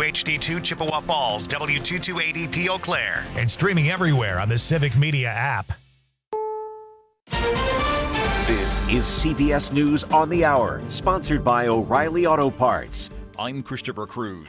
WHD2 Chippewa Falls, W228EP Eau Claire. And streaming everywhere on the Civic Media app. This is CBS News on the Hour, sponsored by O'Reilly Auto Parts. I'm Christopher Cruz.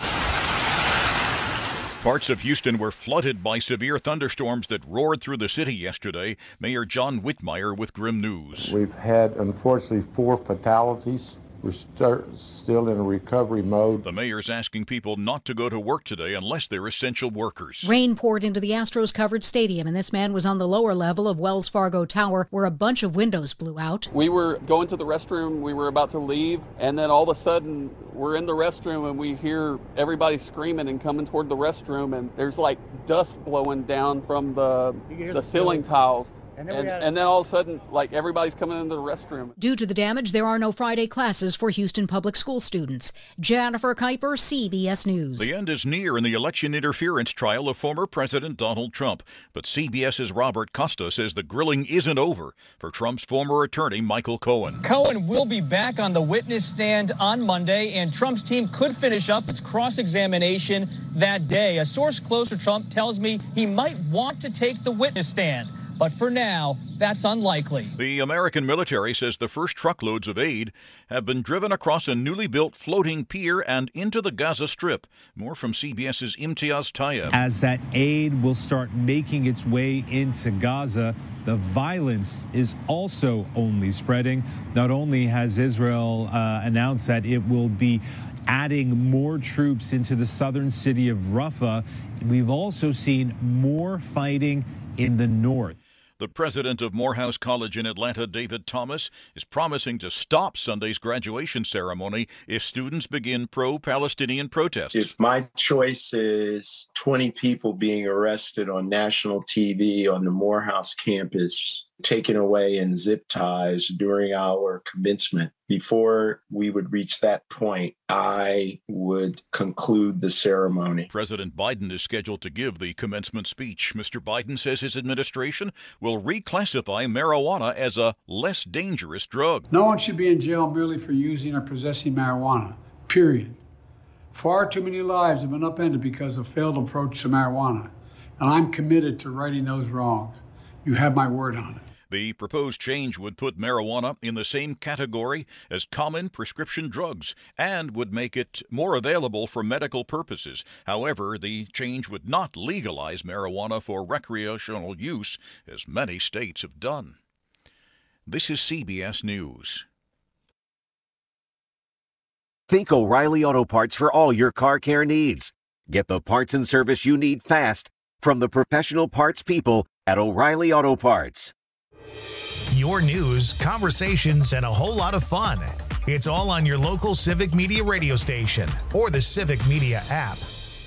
Parts of Houston were flooded by severe thunderstorms that roared through the city yesterday. Mayor John Whitmire with grim news. We've had, unfortunately, 4 fatalities. We're still in a recovery mode. The mayor's asking people not to go to work today unless they're essential workers. Rain poured into the Astros-covered stadium, and this man was on the lower level of Wells Fargo Tower, where a bunch of windows blew out. We were going to the restroom. We were about to leave, and then all of a sudden, we're in the restroom, and we hear everybody screaming and coming toward the restroom, and there's like dust blowing down from the ceiling tiles. And then all of a sudden, like, everybody's coming into the restroom. Due to the damage, there are no Friday classes for Houston public school students. Jennifer Kuiper, CBS News. The end is near in the election interference trial of former President Donald Trump. But CBS's Robert Costa says the grilling isn't over for Trump's former attorney, Michael Cohen. Cohen will be back on the witness stand on Monday, and Trump's team could finish up its cross-examination that day. A source close to Trump tells me he might want to take the witness stand. But for now, that's unlikely. The American military says the first truckloads of aid have been driven across a newly built floating pier and into the Gaza Strip. More from CBS's Imtiaz Tayeb. As that aid will start making its way into Gaza, the violence is also only spreading. Not only has Israel announced that it will be adding more troops into the southern city of Rafah, we've also seen more fighting in the north. The president of Morehouse College in Atlanta, David Thomas, is promising to stop Sunday's graduation ceremony if students begin pro-Palestinian protests. If my choice is 20 people being arrested on national TV on the Morehouse campus, taken away in zip ties during our commencement, before we would reach that point, I would conclude the ceremony. President Biden is scheduled to give the commencement speech. Mr. Biden says his administration will reclassify marijuana as a less dangerous drug. No one should be in jail merely for using or possessing marijuana, period. Far too many lives have been upended because of failed approach to marijuana, and I'm committed to righting those wrongs. You have my word on it. The proposed change would put marijuana in the same category as common prescription drugs and would make it more available for medical purposes. However, the change would not legalize marijuana for recreational use, as many states have done. This is CBS News. Think O'Reilly Auto Parts for all your car care needs. Get the parts and service you need fast from the professional parts people at O'Reilly Auto Parts. Your news, conversations, and a whole lot of fun. It's all on your local Civic Media radio station or the Civic Media app.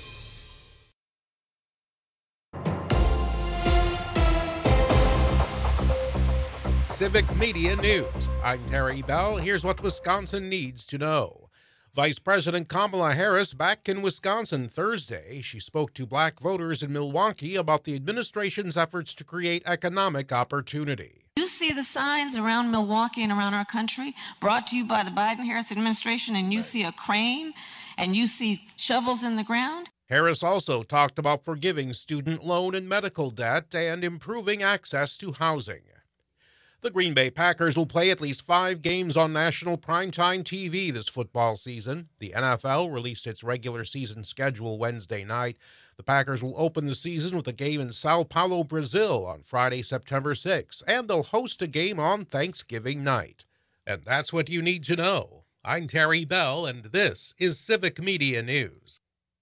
Civic Media News. I'm Terry Bell. Here's what Wisconsin needs to know. Vice President Kamala Harris back in Wisconsin Thursday. She spoke to black voters in Milwaukee about the administration's efforts to create economic opportunity. You see the signs around Milwaukee and around our country brought to you by the Biden-Harris administration, and you see a crane and you see shovels in the ground. Harris also talked about forgiving student loan and medical debt and improving access to housing. The Green Bay Packers will play at least 5 games on national primetime TV this football season. The NFL released its regular season schedule Wednesday night. The Packers will open the season with a game in Sao Paulo, Brazil on Friday, September 6th, and they'll host a game on Thanksgiving night. And that's what you need to know. I'm Terry Bell, and this is Civic Media News.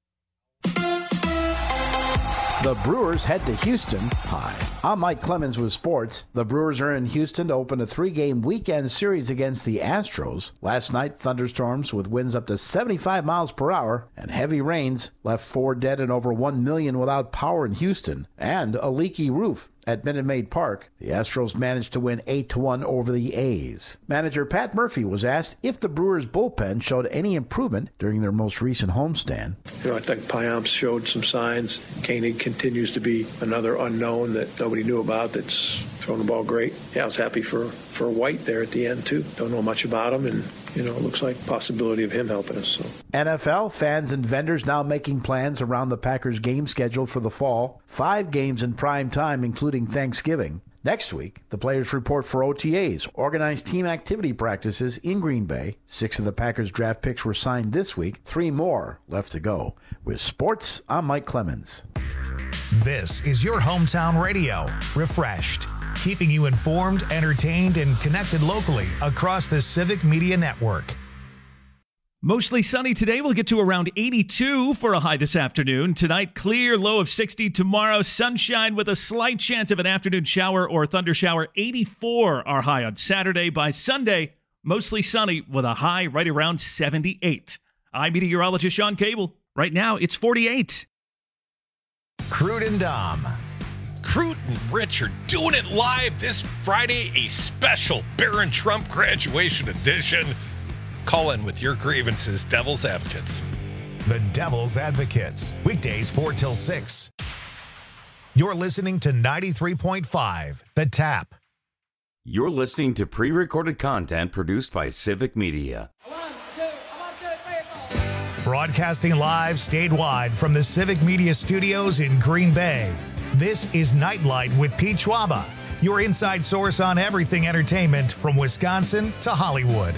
The Brewers head to Houston. Hi, I'm Mike Clemens with sports. The Brewers are in Houston to open a 3-game weekend series against the Astros. Last night, thunderstorms with winds up to 75 miles per hour and heavy rains left 4 dead and over 1 million without power in Houston, and a leaky roof at Minute Maid Park. The Astros managed to win 8-1 over the A's. Manager Pat Murphy was asked if the Brewers' bullpen showed any improvement during their most recent homestand. I think Payamps showed some signs. Koenig continues to be another unknown that nobody knew about that's throwing the ball great. Yeah, I was happy for White there at the end, too. Don't know much about him, and, it looks like possibility of him helping us. So. NFL fans and vendors now making plans around the Packers game schedule for the fall. 5 games in prime time, including Thanksgiving. Next week, the players report for OTAs, organized team activity practices in Green Bay. 6 of the Packers draft picks were signed this week. 3 more left to go. With sports, I'm Mike Clemens. This is your hometown radio, Refreshed, keeping you informed, entertained, and connected locally across the Civic Media Network. Mostly sunny today. We'll get to around 82 for a high this afternoon. Tonight, clear, low of 60. Tomorrow, sunshine with a slight chance of an afternoon shower or thunder shower. 84 our high on Saturday. By Sunday, mostly sunny with a high right around 78. I'm meteorologist Sean Cable. Right now, it's 48. Crude and Dom. Crute and Rich are doing it live this Friday, a special Barron Trump graduation edition. Call in with your grievances, Devil's Advocates. The Devil's Advocates, weekdays 4 till 6. You're listening to 93.5, The Tap. You're listening to pre-recorded content produced by Civic Media. Broadcasting live statewide from the Civic Media Studios in Green Bay. This is Nightlight with Pete Schwaba, your inside source on everything entertainment from Wisconsin to Hollywood.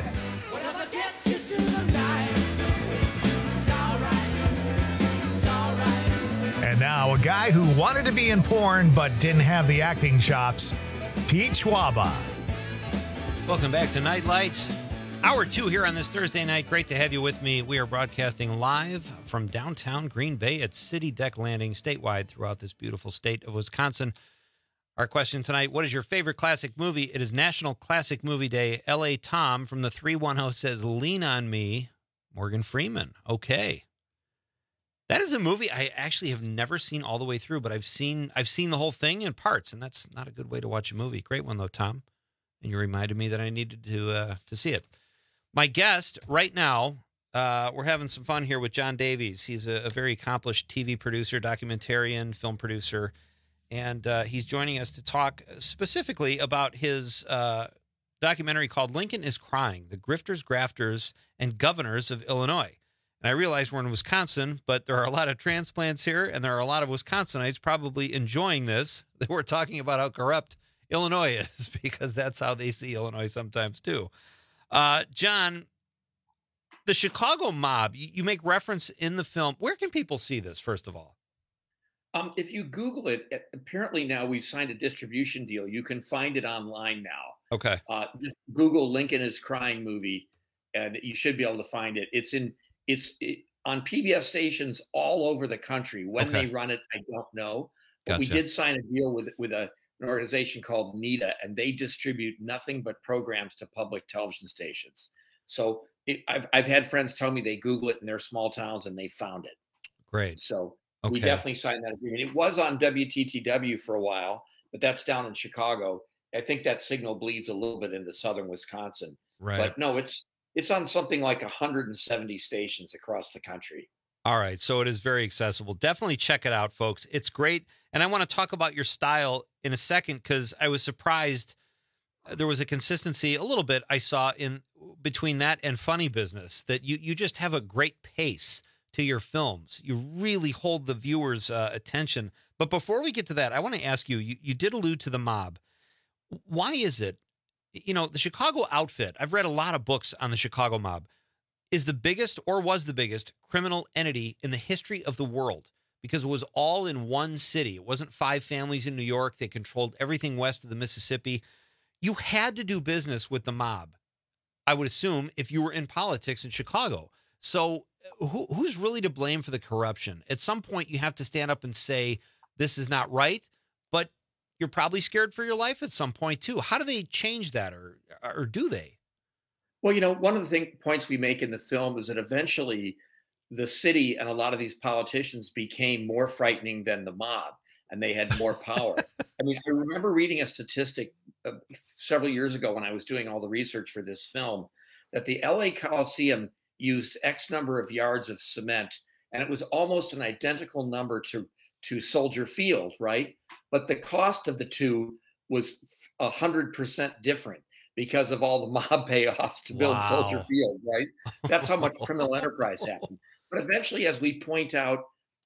And now, a guy who wanted to be in porn but didn't have the acting chops, Pete Schwaba. Welcome back to Nightlight. Hour 2 here on this Thursday night. Great to have you with me. We are broadcasting live from downtown Green Bay at City Deck Landing, statewide throughout this beautiful state of Wisconsin. Our question tonight, what is your favorite classic movie? It is National Classic Movie Day. L.A. Tom from the 310 says, Lean on Me, Morgan Freeman. Okay. That is a movie I actually have never seen all the way through, but I've seen the whole thing in parts, and that's not a good way to watch a movie. Great one, though, Tom. And you reminded me that I needed to see it. My guest right now, we're having some fun here with John Davies. He's a very accomplished TV producer, documentarian, film producer, and he's joining us to talk specifically about his documentary called Lincoln is Crying, The Grifters, Grafters, and Governors of Illinois. And I realize we're in Wisconsin, but there are a lot of transplants here, and there are a lot of Wisconsinites probably enjoying this, that we're talking about how corrupt Illinois is, because that's how they see Illinois sometimes, too. John, the Chicago mob, you make reference in the film. Where can people see this, first of all? If you Google it, apparently now we've signed a distribution deal. You can find it online now. Okay. Just Google Lincoln is Crying movie, and you should be able to find it. It's on PBS stations all over the country. When they run it, I don't know. But we did sign a deal with an organization called NEDA, and they distribute nothing but programs to public television stations. So I've had friends tell me they Google it in their small towns and they found it. Great. So we definitely signed that agreement. It was on WTTW for a while, but that's down in Chicago. I think that signal bleeds a little bit into southern Wisconsin. Right. But no, it's on something like 170 stations across the country. All right. So it is very accessible. Definitely check it out, folks. It's great. And I want to talk about your style in a second, because I was surprised there was a consistency a little bit I saw in between that and Funny Business, that you just have a great pace to your films. You really hold the viewer's attention. But before we get to that, I want to ask you, you did allude to the mob. Why is it, the Chicago outfit, I've read a lot of books on the Chicago mob, is the biggest, or was the biggest, criminal entity in the history of the world, because it was all in one city. It wasn't 5 families in New York. They controlled everything west of the Mississippi. You had to do business with the mob, I would assume, if you were in politics in Chicago. So who's really to blame for the corruption? At some point, you have to stand up and say, this is not right, but you're probably scared for your life at some point, too. How do they change that, or do they? Well, one of the points we make in the film is that eventually the city and a lot of these politicians became more frightening than the mob, and they had more power. I mean, I remember reading a statistic several years ago when I was doing all the research for this film, that the LA Coliseum used X number of yards of cement, and it was almost an identical number to Soldier Field, right? But the cost of the two was 100% different because of all the mob payoffs to build Soldier Field, right? That's how much criminal enterprise happened. But eventually, as we point out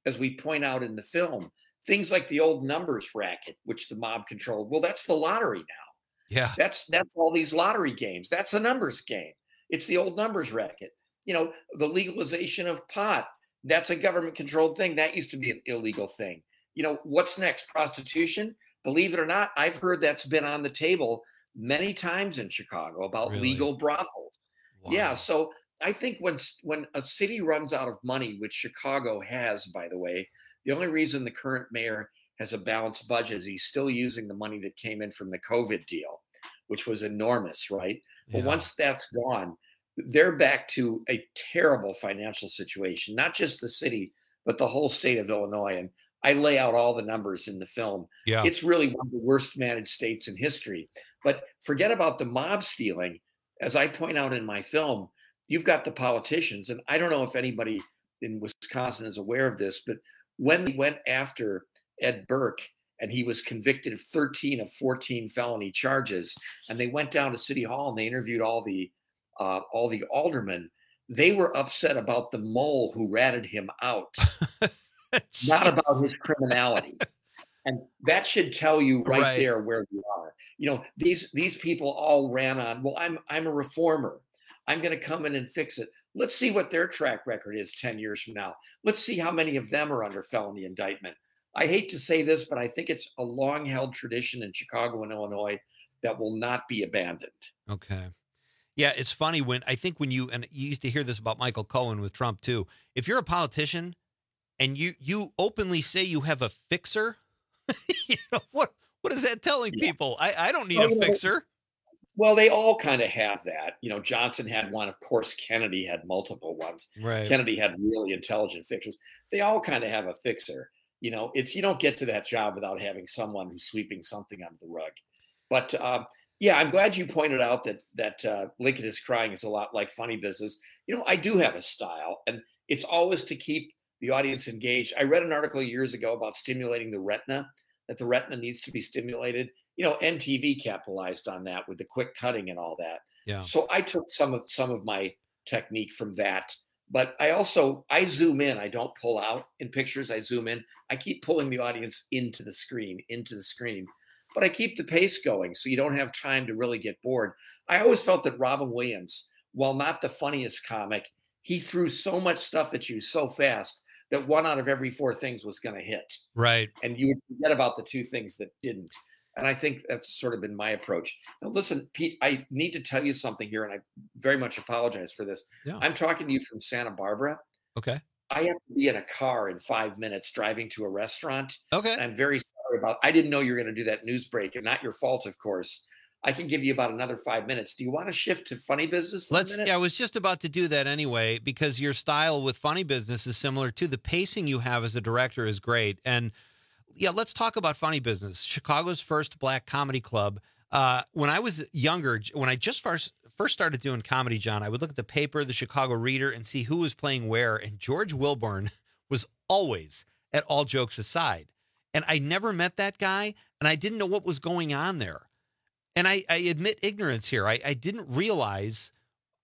in the film, things like the old numbers racket, which the mob controlled, well, that's the lottery now. Yeah. That's all these lottery games. That's a numbers game. It's the old numbers racket. You know, the legalization of pot, that's a government controlled thing. That used to be an illegal thing. You know, what's next? Prostitution? Believe it or not, I've heard that's been on the table many times in Chicago about legal brothels. Wow. Yeah. So I think when a city runs out of money, which Chicago has, by the way, the only reason the current mayor has a balanced budget is he's still using the money that came in from the COVID deal, which was enormous, right? Yeah. But once that's gone, they're back to a terrible financial situation, not just the city, but the whole state of Illinois. And I lay out all the numbers in the film. Yeah. It's really one of the worst managed states in history. But forget about the mob stealing. As I point out in my film, you've got the politicians. And I don't know if anybody in Wisconsin is aware of this, but when they went after Ed Burke and he was convicted of 13 of 14 felony charges, and they went down to City Hall and they interviewed all the aldermen, they were upset about the mole who ratted him out. Not about his criminality. And that should tell you right there where we are. You know, these people all ran on, well, I'm a reformer. I'm going to come in and fix it. Let's see what their track record is 10 years from now. Let's see how many of them are under felony indictment. I hate to say this, but I think it's a long-held tradition in Chicago and Illinois that will not be abandoned. Okay. Yeah, it's funny when you used to hear this about Michael Cohen with Trump too. If you're a politician and you openly say you have a fixer, you know, what is that telling people? I don't need a fixer. Well, they all kind of have that. You know, Johnson had one. Of course, Kennedy had multiple ones. Right. Kennedy had really intelligent fixers. They all kind of have a fixer. You know, you don't get to that job without having someone who's sweeping something under the rug. But yeah, I'm glad you pointed out that Lincoln is Crying is a lot like Funny Business. You know, I do have a style, and it's always to keep the audience engaged. I read an article years ago about stimulating the retina, that the retina needs to be stimulated. You know, MTV capitalized on that with the quick cutting and all that. Yeah. So I took some of my technique from that, but I zoom in. I don't pull out in pictures. I zoom in. I keep pulling the audience into the screen, but I keep the pace going so you don't have time to really get bored. I always felt that Robin Williams, while not the funniest comic, he threw so much stuff at you so fast that 1 out of every 4 things was going to hit. Right. And you would forget about the 2 things that didn't. And I think that's sort of been my approach. Now, listen, Pete, I need to tell you something here, and I very much apologize for this. Yeah. I'm talking to you from Santa Barbara. Okay. I have to be in a car in 5 minutes driving to a restaurant. Okay. And I'm very sorry I didn't know you were going to do that news break, and not your fault, of course. I can give you about another 5 minutes. Do you want to shift to Funny Business for a minute? Yeah, I was just about to do that anyway, because your style with Funny Business is similar to the pacing you have as a director is great. And yeah, let's talk about Funny Business, Chicago's first black comedy club. When I was younger, when I just first started doing comedy, John, I would look at the paper, the Chicago Reader, and see who was playing where. And George Wilburn was always at All Jokes Aside. And I never met that guy, and I didn't know what was going on there. And I admit ignorance here. I didn't realize,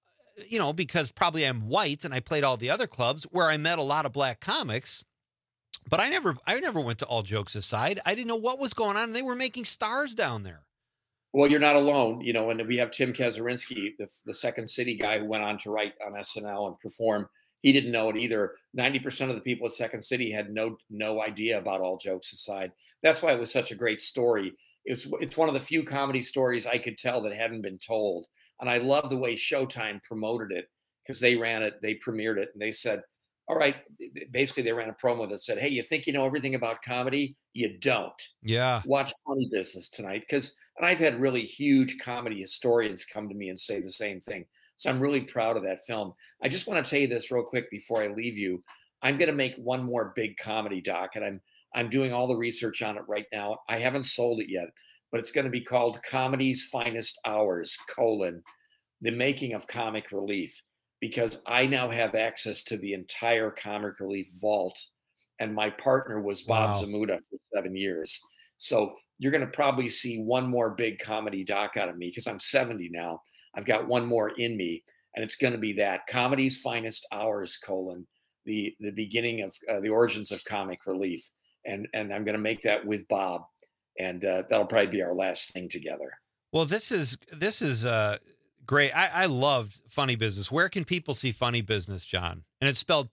you know, because probably I'm white and I played all the other clubs where I met a lot of black comics. But I never went to All Jokes Aside. I didn't know what was going on. And they were making stars down there. Well, you're not alone, you know, and we have Tim Kazurinsky, the Second City guy who went on to write on SNL and perform. He didn't know it either. 90% of the people at Second City had no idea about All Jokes Aside. That's why it was such a great story. It's one of the few comedy stories I could tell that hadn't been told. And I love the way Showtime promoted it, because they ran it, they premiered it, and they said, all right, basically they ran a promo that said, hey, you think you know everything about comedy? You don't. Yeah. Watch Funny Business tonight. And I've had really huge comedy historians come to me and say the same thing. So I'm really proud of that film. I just want to tell you this real quick before I leave you. I'm going to make one more big comedy doc, and I'm doing all the research on it right now. I haven't sold it yet, but it's going to be called Comedy's Finest Hours, the making of comic relief. Because I now have access to the entire comic relief vault, and my partner was Bob Zamuda for 7 years. So you're going to probably see one more big comedy doc out of me because I'm 70 now. I've got one more in me, and it's going to be that Comedy's Finest Hours, the beginning of the origins of comic relief. And I'm going to make that with Bob, and that'll probably be our last thing together. Well, this is great. I loved Funny Business. Where can people see Funny Business, John? And it's spelled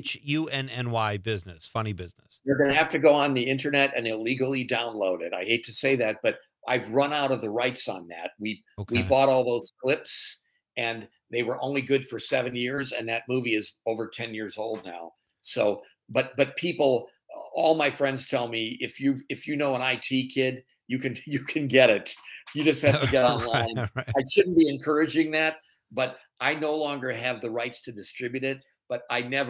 PHUNNY business, Funny Business. You're going to have to go on the internet and illegally download it. I hate to say that, but I've run out of the rights on that. We bought all those clips, and they were only good for 7 years, and that movie is over 10 years old now. So, but people, all my friends tell me, if you know an IT kid, you can get it. You just have to get online. Right. I shouldn't be encouraging that, but I no longer have the rights to distribute it. But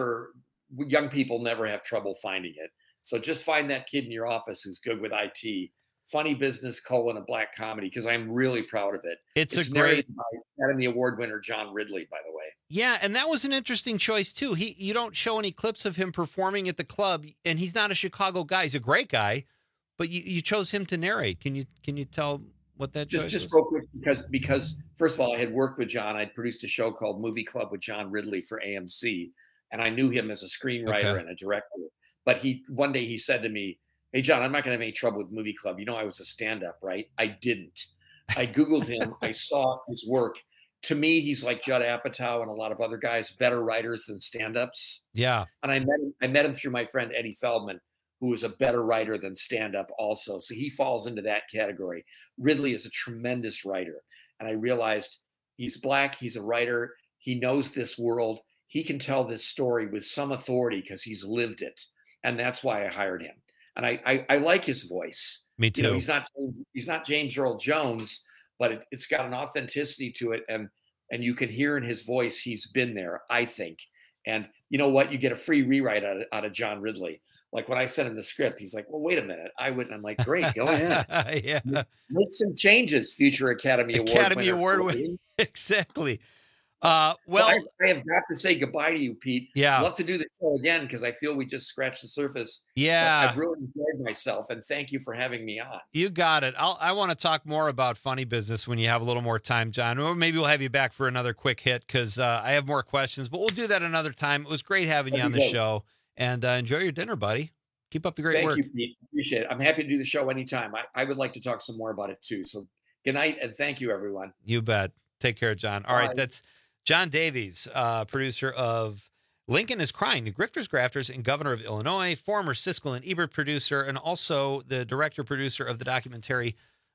young people never have trouble finding it. So just find that kid in your office who's good with IT. Funny Business, a black comedy, because I'm really proud of it. It's a great Academy Award winner, John Ridley, by the way. Yeah, and that was an interesting choice too. You don't show any clips of him performing at the club, and he's not a Chicago guy. He's a great guy, but you chose him to narrate. Can you tell what that choice just real quick, because first of all, I had worked with John. I'd produced a show called Movie Club with John Ridley for AMC, and I knew him as a screenwriter and a director. But one day he said to me, "Hey, John, I'm not going to have any trouble with Movie Club. You know I was a stand-up, right?" I didn't. I Googled him. I saw his work. To me, he's like Judd Apatow and a lot of other guys, better writers than stand-ups. Yeah. And I met him through my friend Eddie Feldman, who is a better writer than stand-up also. So he falls into that category. Ridley is a tremendous writer. And I realized he's black. He's a writer. He knows this world. He can tell this story with some authority because he's lived it. And that's why I hired him. And I like his voice. Me too. He's not James Earl Jones, but it's got an authenticity to it. And you can hear in his voice, he's been there, I think. And you know what? You get a free rewrite out of John Ridley. Like when I sent him the script, he's like, "Well, wait a minute." I wouldn't. I'm like, "Great, go ahead." Yeah. Make some changes, future Academy Award winner. Exactly. Well, so I have got to say goodbye to you, Pete. Yeah. I'd love to do the show again because I feel we just scratched the surface. Yeah. I've really enjoyed myself, and thank you for having me on. You got it. I want to talk more about Funny Business when you have a little more time, John. Or maybe we'll have you back for another quick hit because I have more questions, but we'll do that another time. It was great having you on the show, and enjoy your dinner, buddy. Keep up the great work. Thank you, Pete. Appreciate it. I'm happy to do the show anytime. I would like to talk some more about it too. So good night, and thank you, everyone. You bet. Take care, John. All right, that's John Davies, producer of Lincoln is Crying, The Grifters, Grafters, and Governor of Illinois, former Siskel and Ebert producer, and also the director-producer of the documentary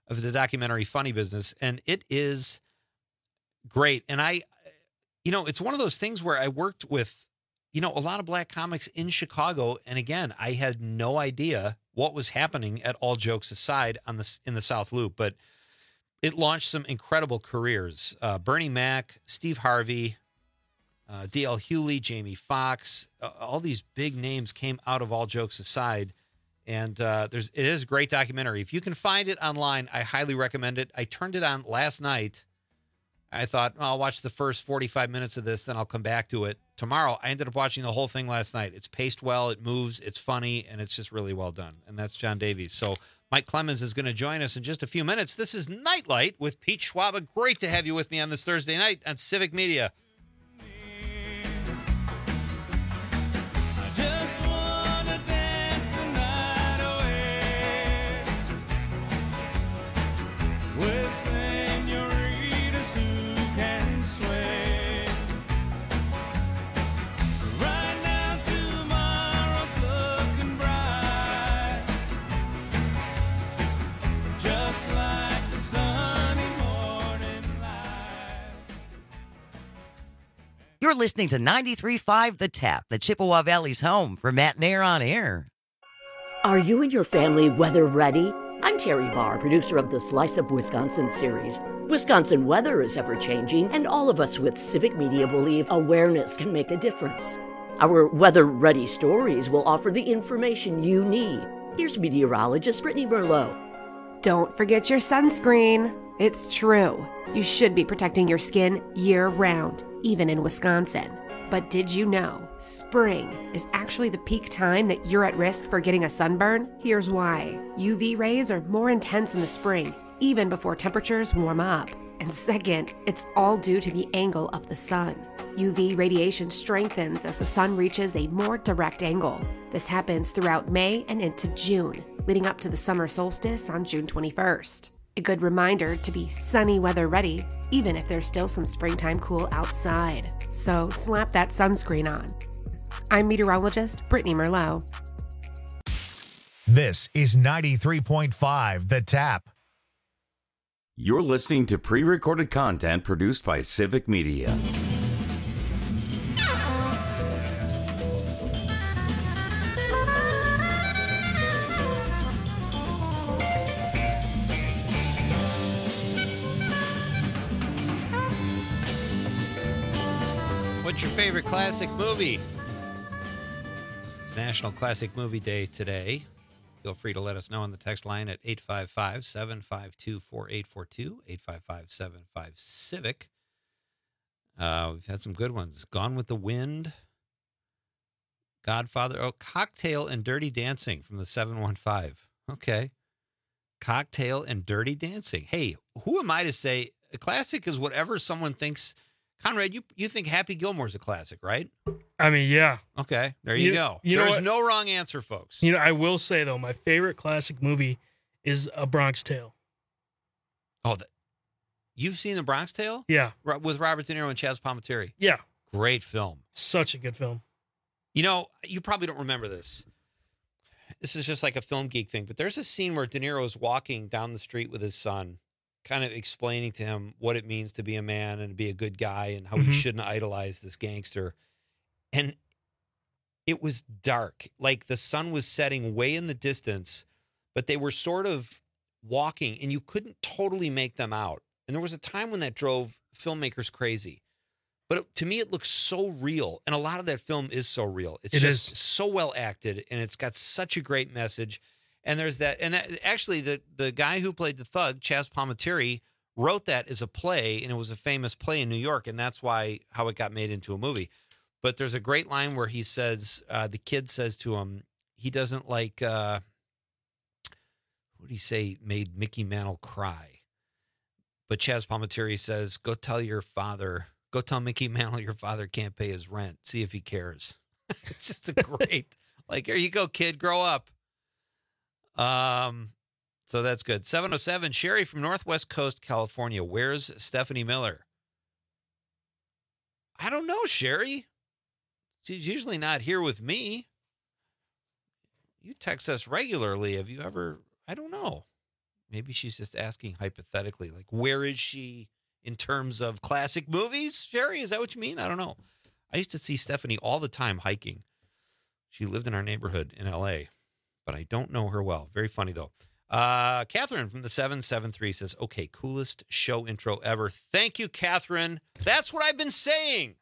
Funny Business. And it is great. And it's one of those things where I worked with, a lot of black comics in Chicago. And again, I had no idea what was happening at All Jokes Aside in the South Loop, but it launched some incredible careers. Bernie Mac, Steve Harvey, D.L. Hewley, Jamie Foxx, all these big names came out of All Jokes Aside. And it is a great documentary. If you can find it online, I highly recommend it. I turned it on last night. I thought, I'll watch the first 45 minutes of this, then I'll come back to it tomorrow. I ended up watching the whole thing last night. It's paced well, it moves, it's funny, and it's just really well done. And that's John Davies. So Mike Clemens is going to join us in just a few minutes. This is Nightlight with Pete Schwaba. Great to have you with me on this Thursday night on Civic Media. You're listening to 93.5 The Tap, the Chippewa Valley's home for Matt Nair on Air. Are you and your family weather ready? I'm Terry Barr, producer of the Slice of Wisconsin series. Wisconsin weather is ever-changing, and all of us with Civic Media believe awareness can make a difference. Our weather-ready stories will offer the information you need. Here's meteorologist Brittany Merlot. Don't forget your sunscreen. It's true. You should be protecting your skin year-round, even in Wisconsin. But did you know spring is actually the peak time that you're at risk for getting a sunburn? Here's why. UV rays are more intense in the spring, even before temperatures warm up. And second, it's all due to the angle of the sun. UV radiation strengthens as the sun reaches a more direct angle. This happens throughout May and into June, leading up to the summer solstice on June 21st. A good reminder to be sunny weather ready, even if there's still some springtime cool outside. So slap that sunscreen on. I'm meteorologist Brittany Merlot. This is 93.5 The Tap. You're listening to pre-recorded content produced by Civic Media. What's your favorite classic movie? It's National Classic Movie Day today. Feel free to let us know on the text line at 855-752-4842, 855-75-CIVIC. We've had some good ones. Gone with the Wind, Godfather, Cocktail and Dirty Dancing from the 715. Okay. Cocktail and Dirty Dancing. Hey, who am I to say a classic is whatever someone thinks? Conrad, you think Happy Gilmore's a classic, right? I mean, yeah. Okay, there you go. There's no wrong answer, folks. You know, I will say, though, my favorite classic movie is A Bronx Tale. Oh, you've seen The Bronx Tale? Yeah. With Robert De Niro and Chaz Palminteri? Yeah. Great film. Such a good film. You know, you probably don't remember this. This is just like a film geek thing, but there's a scene where De Niro is walking down the street with his son, kind of explaining to him what it means to be a man and to be a good guy and how he shouldn't idolize this gangster. And it was dark. Like the sun was setting way in the distance, but they were sort of walking and you couldn't totally make them out. And there was a time when that drove filmmakers crazy. But to me, it looks so real. And a lot of that film is so real. It's just so well acted and it's got such a great message. And there's that, and that actually the guy who played the thug, Chaz Palminteri, wrote that as a play, and it was a famous play in New York, and that's how it got made into a movie. But there's a great line where he says, the kid says to him, he doesn't like, what did he say, made Mickey Mantle cry. But Chaz Palminteri says, go tell Mickey Mantle your father can't pay his rent. See if he cares. It's just a great, like, here you go, kid, grow up. So that's good. 707, Sherry from Northwest Coast, California. Where's Stephanie Miller? I don't know, Sherry. She's usually not here with me. You text us regularly. Have you ever, I don't know. Maybe she's just asking hypothetically, like, where is she in terms of classic movies? Sherry, is that what you mean? I don't know. I used to see Stephanie all the time hiking. She lived in our neighborhood in L.A., but I don't know her well. Very funny, though. Catherine from the 773 says, okay, coolest show intro ever. Thank you, Catherine. That's what I've been saying.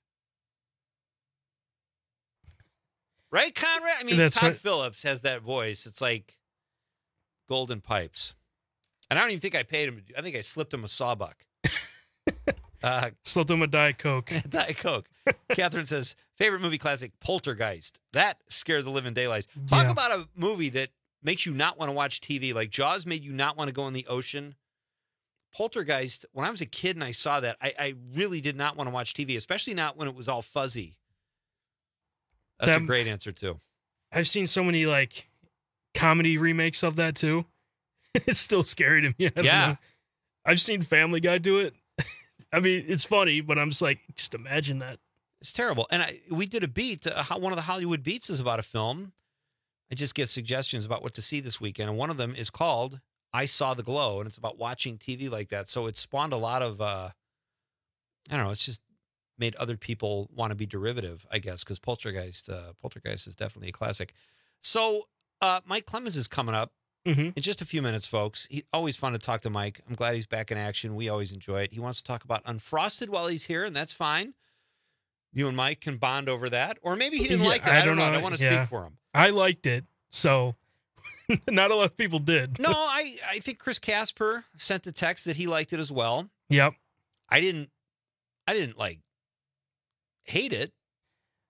Right, Conrad? I mean, Todd Phillips has that voice. It's like golden pipes. And I don't even think I paid him. I think I slipped him a sawbuck. Slipped him a Diet Coke. Diet Coke. Catherine says, favorite movie classic, Poltergeist. That scared the living daylights. Talk about a movie that makes you not want to watch TV. Like Jaws made you not want to go in the ocean. Poltergeist, when I was a kid and I saw that, I really did not want to watch TV, especially not when it was all fuzzy. That's a great answer, too. I've seen so many, like, comedy remakes of that, too. It's still scary to me. I don't know. I've seen Family Guy do it. I mean, it's funny, but I'm just like, just imagine that. It's terrible. And we did a beat. One of the Hollywood beats is about a film. I just give suggestions about what to see this weekend. And one of them is called I Saw the Glow. And it's about watching TV like that. So it spawned a lot of, I don't know, it's just made other people want to be derivative, I guess, because Poltergeist is definitely a classic. So Mike Clemens is coming up. In just a few minutes, folks. Always fun to talk to Mike. I'm glad he's back in action. We always enjoy it. He wants to talk about Unfrosted while he's here, and that's fine. You and Mike can bond over that. Or maybe he didn't like it. I don't know. I don't want to speak for him. I liked it, so not a lot of people did. No, I think Chris Casper sent a text that he liked it as well. Yep. I didn't like hate it.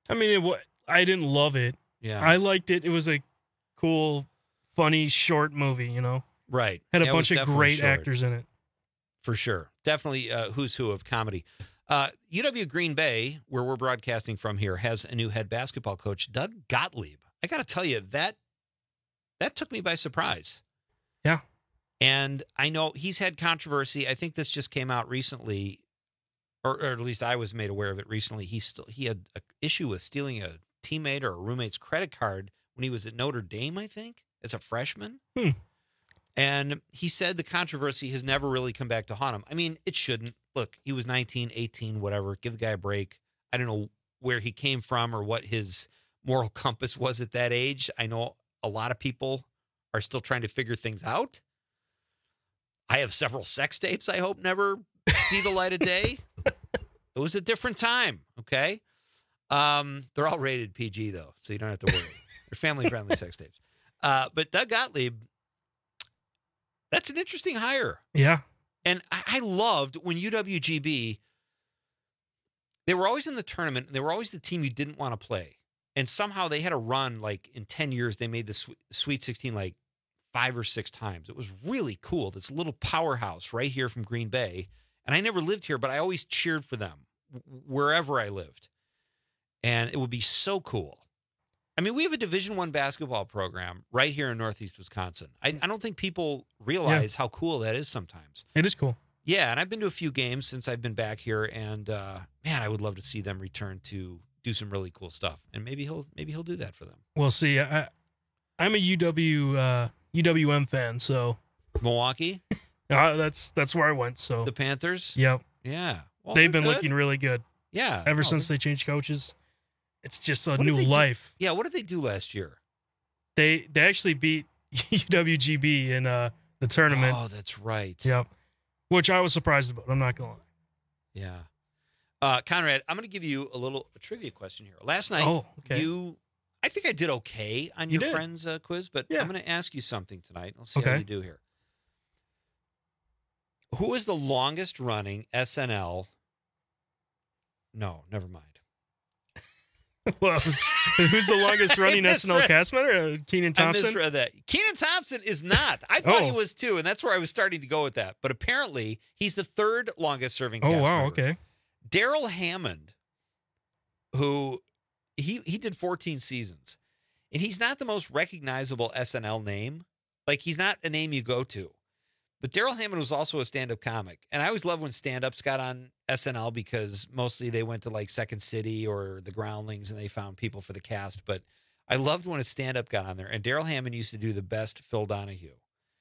I mean, I didn't love it. Yeah. I liked it. It was a cool, funny, short movie, you know? Right. Had a bunch of great actors in it. For sure. Definitely who's who of comedy. UW Green Bay, where we're broadcasting from here, has a new head basketball coach, Doug Gottlieb. I got to tell you, that took me by surprise. Yeah. And I know he's had controversy. I think this just came out recently, or at least I was made aware of it recently. He had an issue with stealing a teammate or a roommate's credit card when he was at Notre Dame, I think, as a freshman. And he said the controversy has never really come back to haunt him. I mean, it shouldn't. Look, he was 19, 18, whatever. Give the guy a break. I don't know where he came from or what his moral compass was at that age. I know a lot of people are still trying to figure things out. I have several sex tapes I hope never see the light of day. It was a different time, okay? They're all rated PG, though, so you don't have to worry. They're family-friendly sex tapes. But Doug Gottlieb, that's an interesting hire. Yeah. And I loved when UWGB, they were always in the tournament, and they were always the team you didn't want to play. And somehow they had a run, like in 10 years, they made the Sweet 16 like 5 or 6 times. It was really cool. This little powerhouse right here from Green Bay. And I never lived here, but I always cheered for them wherever I lived. And it would be so cool. I mean, we have a Division I basketball program right here in Northeast Wisconsin. I don't think people realize how cool that is sometimes. It is cool. Yeah, and I've been to a few games since I've been back here, and man, I would love to see them return to do some really cool stuff. And maybe he'll do that for them. Well, see, I'm a UWM fan, so Milwaukee. That's where I went. So the Panthers. Yep. Yeah. Well, they've been looking really good. Yeah. Ever since they changed coaches, it's just a new life. Yeah. What did they do last year? They actually beat UWGB in the tournament. Oh, that's right. Yep. Which I was surprised about. I'm not gonna lie. Yeah. Conrad, I'm going to give you a trivia question here. Last night, I think I did okay on your friend's quiz, but I'm going to ask you something tonight. Let's see how you do here. Who is the longest running SNL? No, never mind. Well, who's the longest running SNL cast member? Kenan Thompson? I misread that. Kenan Thompson is not. I thought he was too, and that's where I was starting to go with that. But apparently, he's the 3rd longest serving cast member. Oh, wow, okay. Daryl Hammond, who he did 14 seasons, and he's not the most recognizable SNL name. Like, he's not a name you go to. But Daryl Hammond was also a stand-up comic. And I always love when stand-ups got on SNL because mostly they went to like Second City or the Groundlings and they found people for the cast. But I loved when a stand-up got on there. And Daryl Hammond used to do the best Phil Donahue.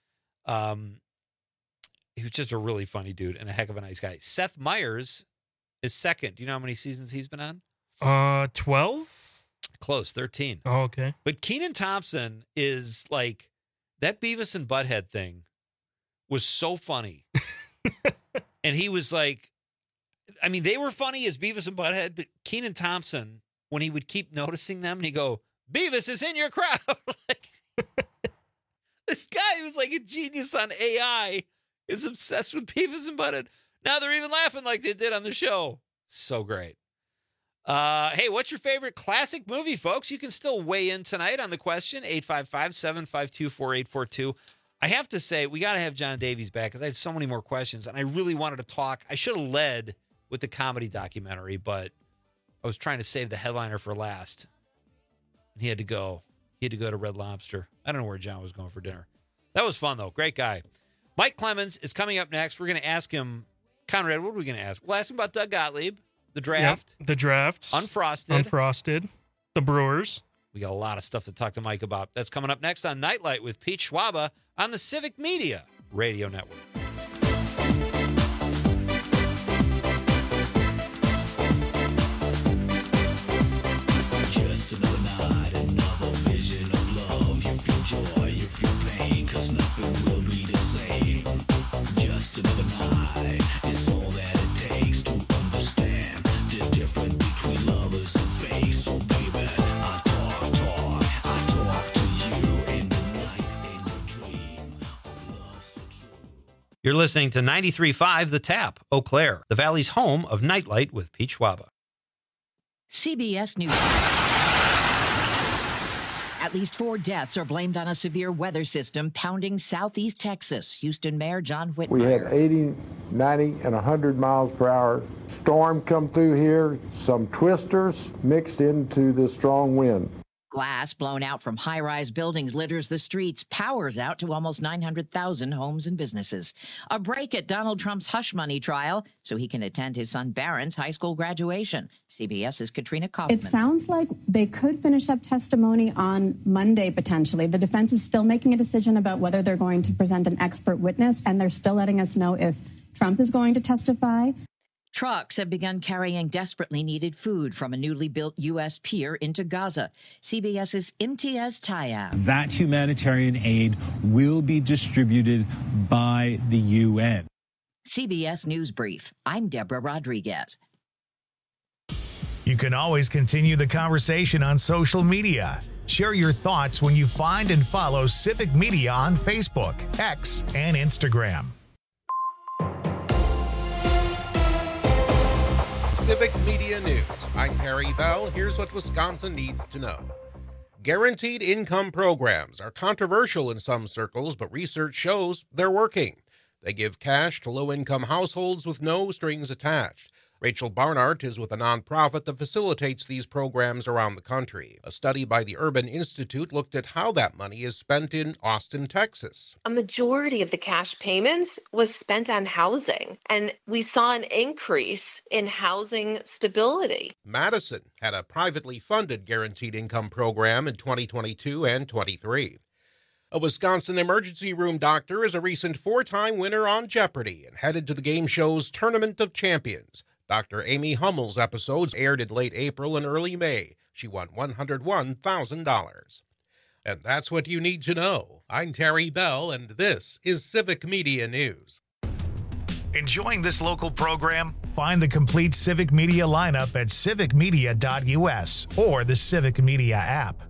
He was just a really funny dude and a heck of a nice guy. Seth Meyers is 2nd. Do you know how many seasons he's been on? 12? Close, 13. Oh, okay. But Kenan Thompson is like, that Beavis and Butthead thing was so funny. And he was like, I mean, they were funny as Beavis and Butthead, but Kenan Thompson, when he would keep noticing them and he'd go, Beavis is in your crowd. Like, this guy who's like a genius on AI is obsessed with Beavis and Butthead. Now they're even laughing like they did on the show. So great. Hey, what's your favorite classic movie, folks? You can still weigh in tonight on the question, 855-752-4842. I have to say, we got to have John Davies back because I had so many more questions, and I really wanted to talk. I should have led with the comedy documentary, but I was trying to save the headliner for last. And he had to go. He had to go to Red Lobster. I don't know where John was going for dinner. That was fun, though. Great guy. Mike Clemens is coming up next. We're going to ask him, Conrad, what are we going to ask? We'll ask him about Doug Gottlieb, the draft. Yep, the draft. Unfrosted. The Brewers. We got a lot of stuff to talk to Mike about. That's coming up next on Nightlight with Pete Schwaba on the Civic Media Radio Network. Just another night, another vision of love. You feel joy, you feel pain, 'cause nothing will be the same. Just another night, it's all that it takes to understand the difference between lovers and fake. So baby, I talk to you in the night, in your dream of love so true. You're listening to 93.5 The Tap, Eau Claire, the Valley's home of Nightlight with Pete Schwaba. CBS News. At least 4 deaths are blamed on a severe weather system pounding southeast Texas. Houston Mayor John Whitmire. We had 80, 90, and 100 miles per hour storm come through here. Some twisters mixed into the strong wind. Glass blown out from high-rise buildings litters the streets. Power's out to almost 900,000 homes and businesses. A break at Donald Trump's hush money trial so he can attend his son Barron's high school graduation. CBS's Katrina Kaufman. It sounds like they could finish up testimony on Monday, potentially. The defense is still making a decision about whether they're going to present an expert witness, and they're still letting us know if Trump is going to testify. Trucks have begun carrying desperately needed food from a newly built U.S. pier into Gaza. CBS's Imtiaz Tyab. That humanitarian aid will be distributed by the UN. CBS News Brief. I'm Deborah Rodriguez. You can always continue the conversation on social media. Share your thoughts when you find and follow Civic Media on Facebook, X, and Instagram. Civic Media News. I'm Terry Bell. Here's what Wisconsin needs to know. Guaranteed income programs are controversial in some circles, but research shows they're working. They give cash to low-income households with no strings attached. Rachel Barnart is with a nonprofit that facilitates these programs around the country. A study by the Urban Institute looked at how that money is spent in Austin, Texas. A majority of the cash payments was spent on housing, and we saw an increase in housing stability. Madison had a privately funded guaranteed income program in 2022 and 23. A Wisconsin emergency room doctor is a recent 4-time winner on Jeopardy and headed to the game show's Tournament of Champions. Dr. Amy Hummel's episodes aired in late April and early May. She won $101,000. And that's what you need to know. I'm Terry Bell, and this is Civic Media News. Enjoying this local program? Find the complete Civic Media lineup at civicmedia.us or the Civic Media app.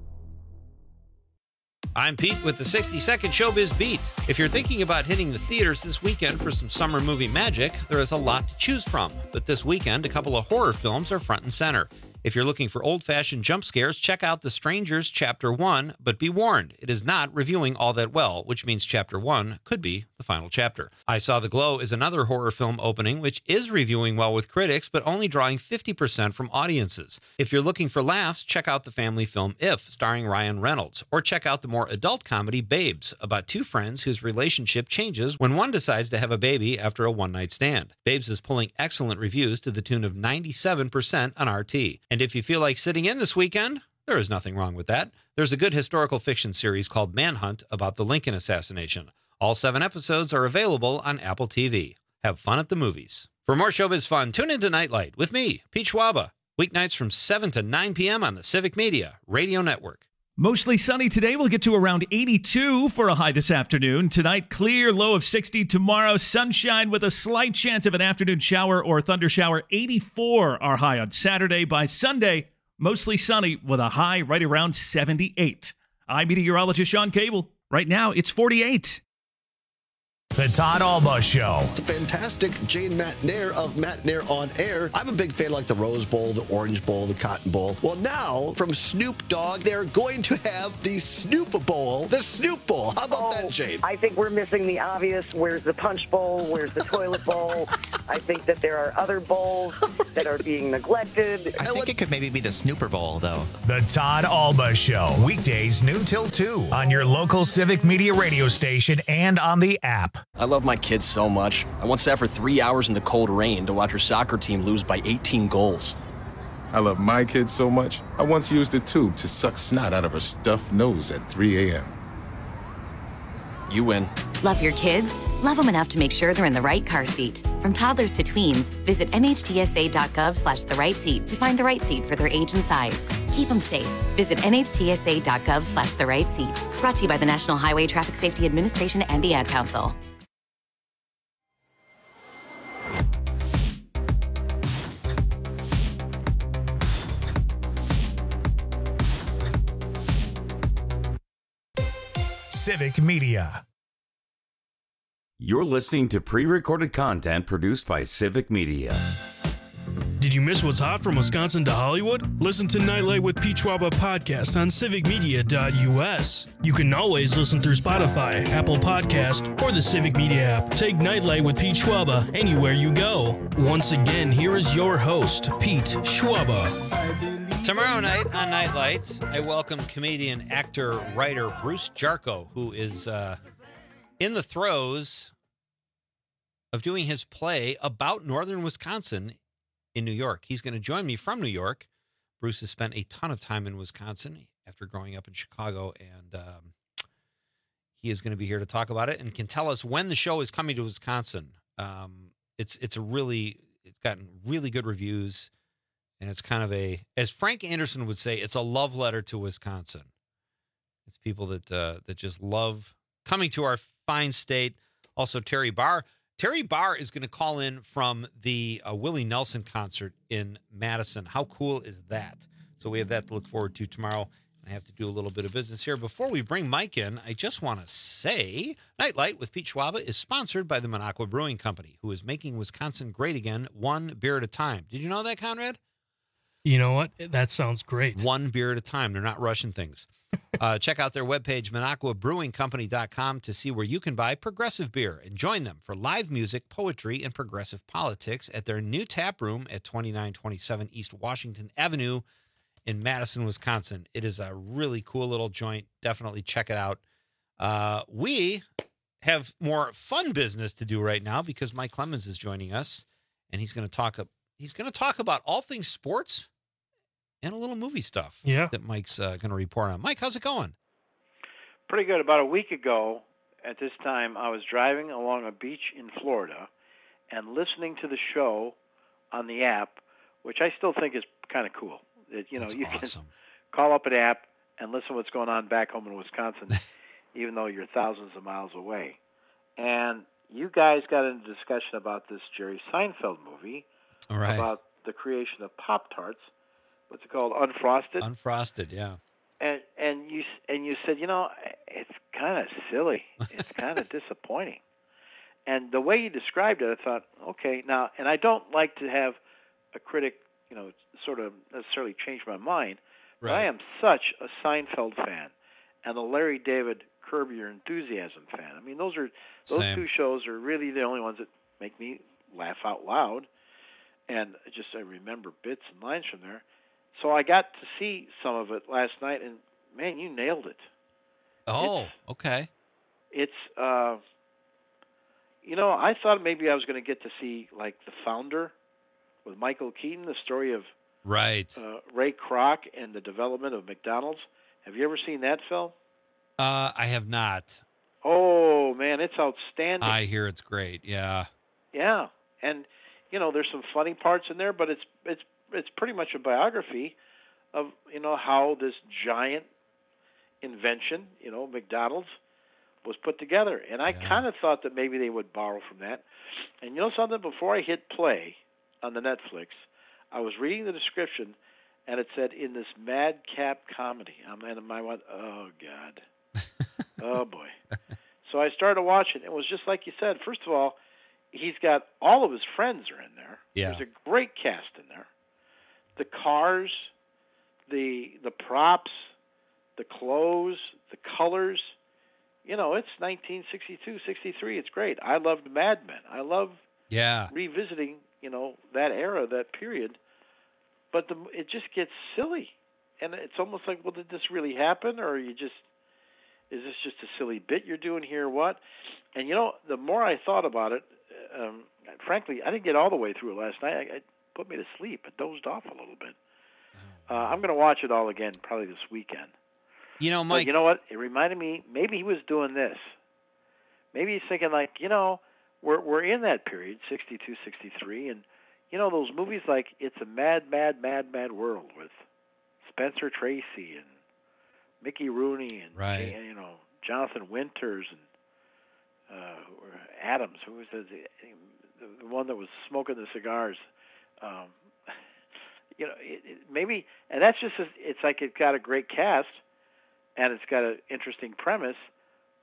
I'm Pete with the 60-second Showbiz Beat. If you're thinking about hitting the theaters this weekend for some summer movie magic, there is a lot to choose from. But this weekend, a couple of horror films are front and center. If you're looking for old-fashioned jump scares, check out The Strangers Chapter 1, but be warned, it is not reviewing all that well, which means Chapter 1 could be the final chapter. I Saw the Glow is another horror film opening, which is reviewing well with critics, but only drawing 50% from audiences. If you're looking for laughs, check out the family film If, starring Ryan Reynolds, or check out the more adult comedy Babes, about 2 friends whose relationship changes when one decides to have a baby after a one-night stand. Babes is pulling excellent reviews to the tune of 97% on RT. And if you feel like sitting in this weekend, there is nothing wrong with that. There's a good historical fiction series called Manhunt about the Lincoln assassination. All 7 episodes are available on Apple TV. Have fun at the movies. For more showbiz fun, tune into Nightlight with me, Pete Schwaba, weeknights from 7 to 9 p.m. on the Civic Media Radio Network. Mostly sunny today. We'll get to around 82 for a high this afternoon. Tonight, clear, low of 60. Tomorrow, sunshine with a slight chance of an afternoon shower or thunder shower. 84 our high on Saturday. By Sunday, mostly sunny with a high right around 78. I'm meteorologist Sean Cable. Right now, it's 48. The Todd Alba Show. It's a fantastic Jane Matnair of Matnair on Air. I'm a big fan like the Rose Bowl, the Orange Bowl, the Cotton Bowl. Well, now, from Snoop Dogg, they're going to have the Snoop Bowl, the Snoop Bowl. How about that, Jane? I think we're missing the obvious. Where's the Punch Bowl? Where's the Toilet Bowl? I think that there are other bowls that are being neglected. I think it could maybe be the Snooper Bowl, though. The Todd Alba Show. Weekdays, noon till 2 on your local Civic Media radio station and on the app. I love my kids so much. I once sat for 3 hours in the cold rain to watch her soccer team lose by 18 goals. I love my kids so much, I once used a tube to suck snot out of her stuffed nose at 3 a.m. You win. Love your kids? Love them enough to make sure they're in the right car seat. From toddlers to tweens, visit nhtsa.gov/the-right-seat to find the right seat for their age and size. Keep them safe. Visit nhtsa.gov/the-right-seat. Brought to you by the National Highway Traffic Safety Administration and the Ad Council. Civic Media. You're listening to pre-recorded content produced by Civic Media. Did you miss what's hot from Wisconsin to Hollywood? Listen to Nightlight with Pete Schwaba podcast on civicmedia.us. You can always listen through Spotify, Apple Podcast, or the Civic Media app. Take Nightlight with Pete Schwaba anywhere you go. Once again, here is your host, Pete Schwaba. Tomorrow night on Nightlight, I welcome comedian, actor, writer Bruce Jarko, who is in the throes of doing his play about northern Wisconsin in New York. He's going to join me from New York. Bruce has spent a ton of time in Wisconsin after growing up in Chicago, and he is going to be here to talk about it and can tell us when the show is coming to Wisconsin. It's gotten really good reviews, and it's kind of as Frank Anderson would say, it's a love letter to Wisconsin. It's people that just love coming to our fine state. Also, Terry Barr. Terry Barr is going to call in from the Willie Nelson concert in Madison. How cool is that? So we have that to look forward to tomorrow. I have to do a little bit of business here. Before we bring Mike in, I just want to say Nightlight with Pete Schwaba is sponsored by the Minocqua Brewing Company, who is making Wisconsin great again, one beer at a time. Did you know that, Conrad? You know what? That sounds great. One beer at a time. They're not rushing things. Check out their webpage, MinocquaBrewingCompany.com, to see where you can buy progressive beer and join them for live music, poetry, and progressive politics at their new tap room at 2927 East Washington Avenue in Madison, Wisconsin. It is a really cool little joint. Definitely check it out. We have more fun business to do right now because Mike Clemens is joining us, and he's going to talk about all things sports and a little movie stuff that Mike's going to report on. Mike, how's it going? Pretty good. About a week ago at this time, I was driving along a beach in Florida and listening to the show on the app, which I still think is kind of cool. That's you awesome. Can call up an app and listen to what's going on back home in Wisconsin, even though you're thousands of miles away. And you guys got into discussion about this Jerry Seinfeld movie. All right. About the creation of Pop-Tarts. What's it called? Unfrosted? Unfrosted, yeah. And you said, it's kind of silly. It's kind of disappointing. And the way you described it, I thought, okay, now, and I don't like to have a critic, sort of necessarily change my mind, but I am such a Seinfeld fan and a Larry David Curb Your Enthusiasm fan. I mean, those two shows are really the only ones that make me laugh out loud. And I remember bits and lines from there. So I got to see some of it last night, and, man, you nailed it. Oh, okay. It's, I thought maybe I was going to get to see, like, The Founder with Michael Keaton, the story of Ray Kroc and the development of McDonald's. Have you ever seen that film? I have not. Oh, man, it's outstanding. I hear it's great, yeah. Yeah, and... there's some funny parts in there, but it's pretty much a biography of, how this giant invention, McDonald's, was put together. And I kind of thought that maybe they would borrow from that. And you know something? Before I hit play on the Netflix, I was reading the description, and it said, in this madcap comedy. And I went, oh, God. Oh, boy. So I started watching. It was just like you said. First of all, he's got all of his friends are in there. Yeah. There's a great cast in there. The cars, the props, the clothes, the colors. It's 1962, 63. It's great. I loved Mad Men. I love revisiting, that era, that period. But it just gets silly. And it's almost like, well, did this really happen? Or is this just a silly bit you're doing here or what? And, the more I thought about it, frankly, I didn't get all the way through it last night. It put me to sleep. It dozed off a little bit. I'm going to watch it all again probably this weekend. Mike. But you know what? It reminded me, maybe he was doing this. Maybe he's thinking like, we're in that period, 62, 63, and, those movies like It's a Mad, Mad, Mad, Mad World with Spencer Tracy and Mickey Rooney and, Jonathan Winters and Adams, who was the one that was smoking the cigars. Maybe, and that's just, it's like it's got a great cast, and it's got an interesting premise,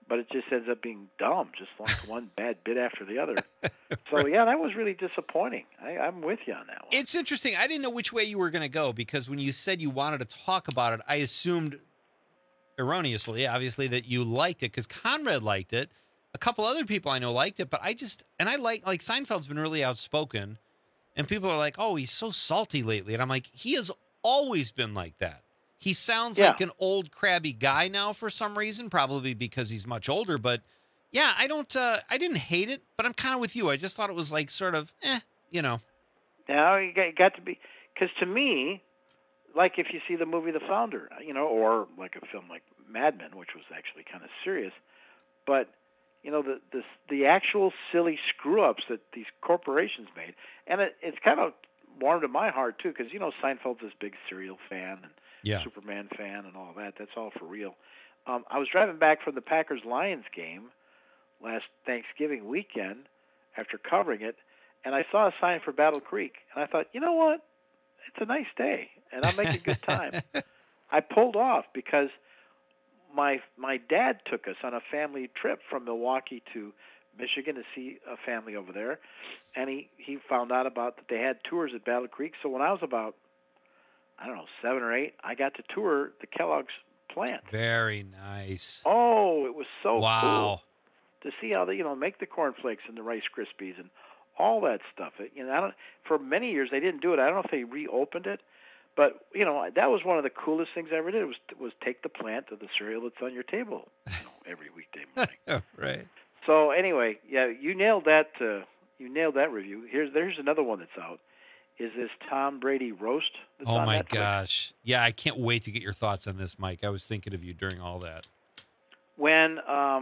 but it just ends up being dumb, just like one bad bit after the other. So, yeah, that was really disappointing. I'm with you on that one. It's interesting. I didn't know which way you were going to go because when you said you wanted to talk about it, I assumed erroneously, obviously, that you liked it because Conrad liked it. A couple other people I know liked it, but I like Seinfeld's been really outspoken, and people are like, oh, he's so salty lately. And I'm like, he has always been like that. He sounds like an old crabby guy now for some reason, probably because he's much older. But yeah, I didn't hate it, but I'm kind of with you. I just thought it was like sort of, Now you got to be, because to me, like if you see the movie The Founder, or like a film like Mad Men, which was actually kind of serious, but the actual silly screw ups that these corporations made, and it's kind of warmed to my heart too, because Seinfeld's this big serial fan and Superman fan and all that. That's all for real. I was driving back from the Packers-Lions game last Thanksgiving weekend after covering it, and I saw a sign for Battle Creek, and I thought, you know what? It's a nice day, and I'll make a good time. I pulled off because my dad took us on a family trip from Milwaukee to Michigan to see a family over there, and he found out about that they had tours at Battle Creek. So when I was about, 7 or 8, I got to tour the Kellogg's plant. Very nice. Oh, it was so cool to see how they make the cornflakes and the Rice Krispies and all that stuff. For many years they didn't do it. I don't know if they reopened it, but that was one of the coolest things I ever did. Was take the plant of the cereal that's on your table every weekday morning. Right. So anyway, you nailed that. You nailed that review. There's another one that's out. Is this Tom Brady roast? That's Oh my Netflix. gosh! Yeah, I can't wait to get your thoughts on this, Mike. I was thinking of you during all that. When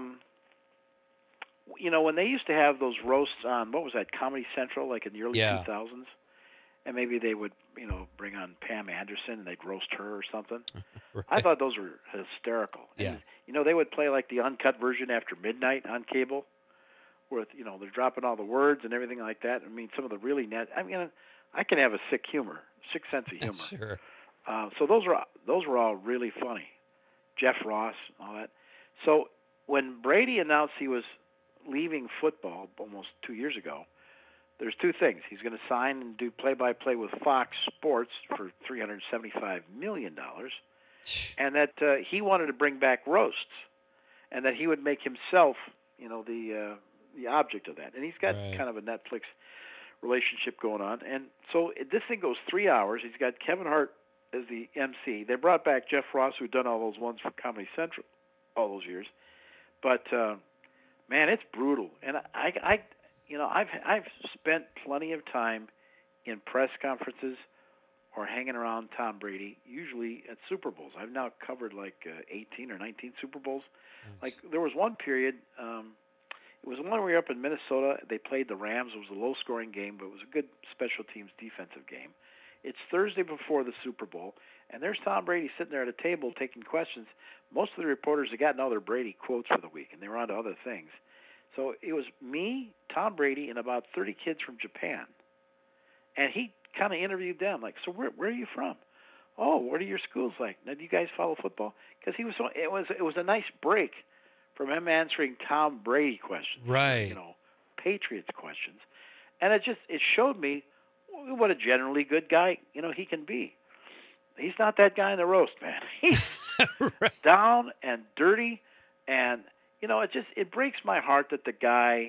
when they used to have those roasts on, what was that, Comedy Central, like in the early 2000s, and maybe they would bring on Pam Anderson and they'd roast her or something. Right. I thought those were hysterical. Yeah. And, they would play like the uncut version after midnight on cable, where they're dropping all the words and everything like that. I mean, some of the really I can have a sick sense of humor. Sure. So those were all really funny. Jeff Ross, all that. So when Brady announced he was leaving football almost 2 years ago, there's two things. He's going to sign and do play-by-play with Fox Sports for $375 million, and that he wanted to bring back roasts, and that he would make himself, the object of that. And he's got kind of a Netflix relationship going on. And so this thing goes 3 hours. He's got Kevin Hart as the MC. They brought back Jeff Ross, who'd done all those ones for Comedy Central all those years. But man, it's brutal. And I've spent plenty of time in press conferences or hanging around Tom Brady, usually at Super Bowls. I've now covered like 18 or 19 Super Bowls. Nice. Like there was one period. It was one where we were up in Minnesota. They played the Rams. It was a low-scoring game, but it was a good special teams defensive game. It's Thursday before the Super Bowl, and there's Tom Brady sitting there at a table taking questions. Most of the reporters had gotten all their Brady quotes for the week, and they were on to other things. So it was me, Tom Brady, and about 30 kids from Japan. And he kind of interviewed them, like, so where are you from? Oh, what are your schools like? Now, do you guys follow football? Because it was a nice break from him answering Tom Brady questions, right? Patriots questions, and it showed me what a generally good guy he can be. He's not that guy in the roast, man. He's down and dirty, and it breaks my heart that the guy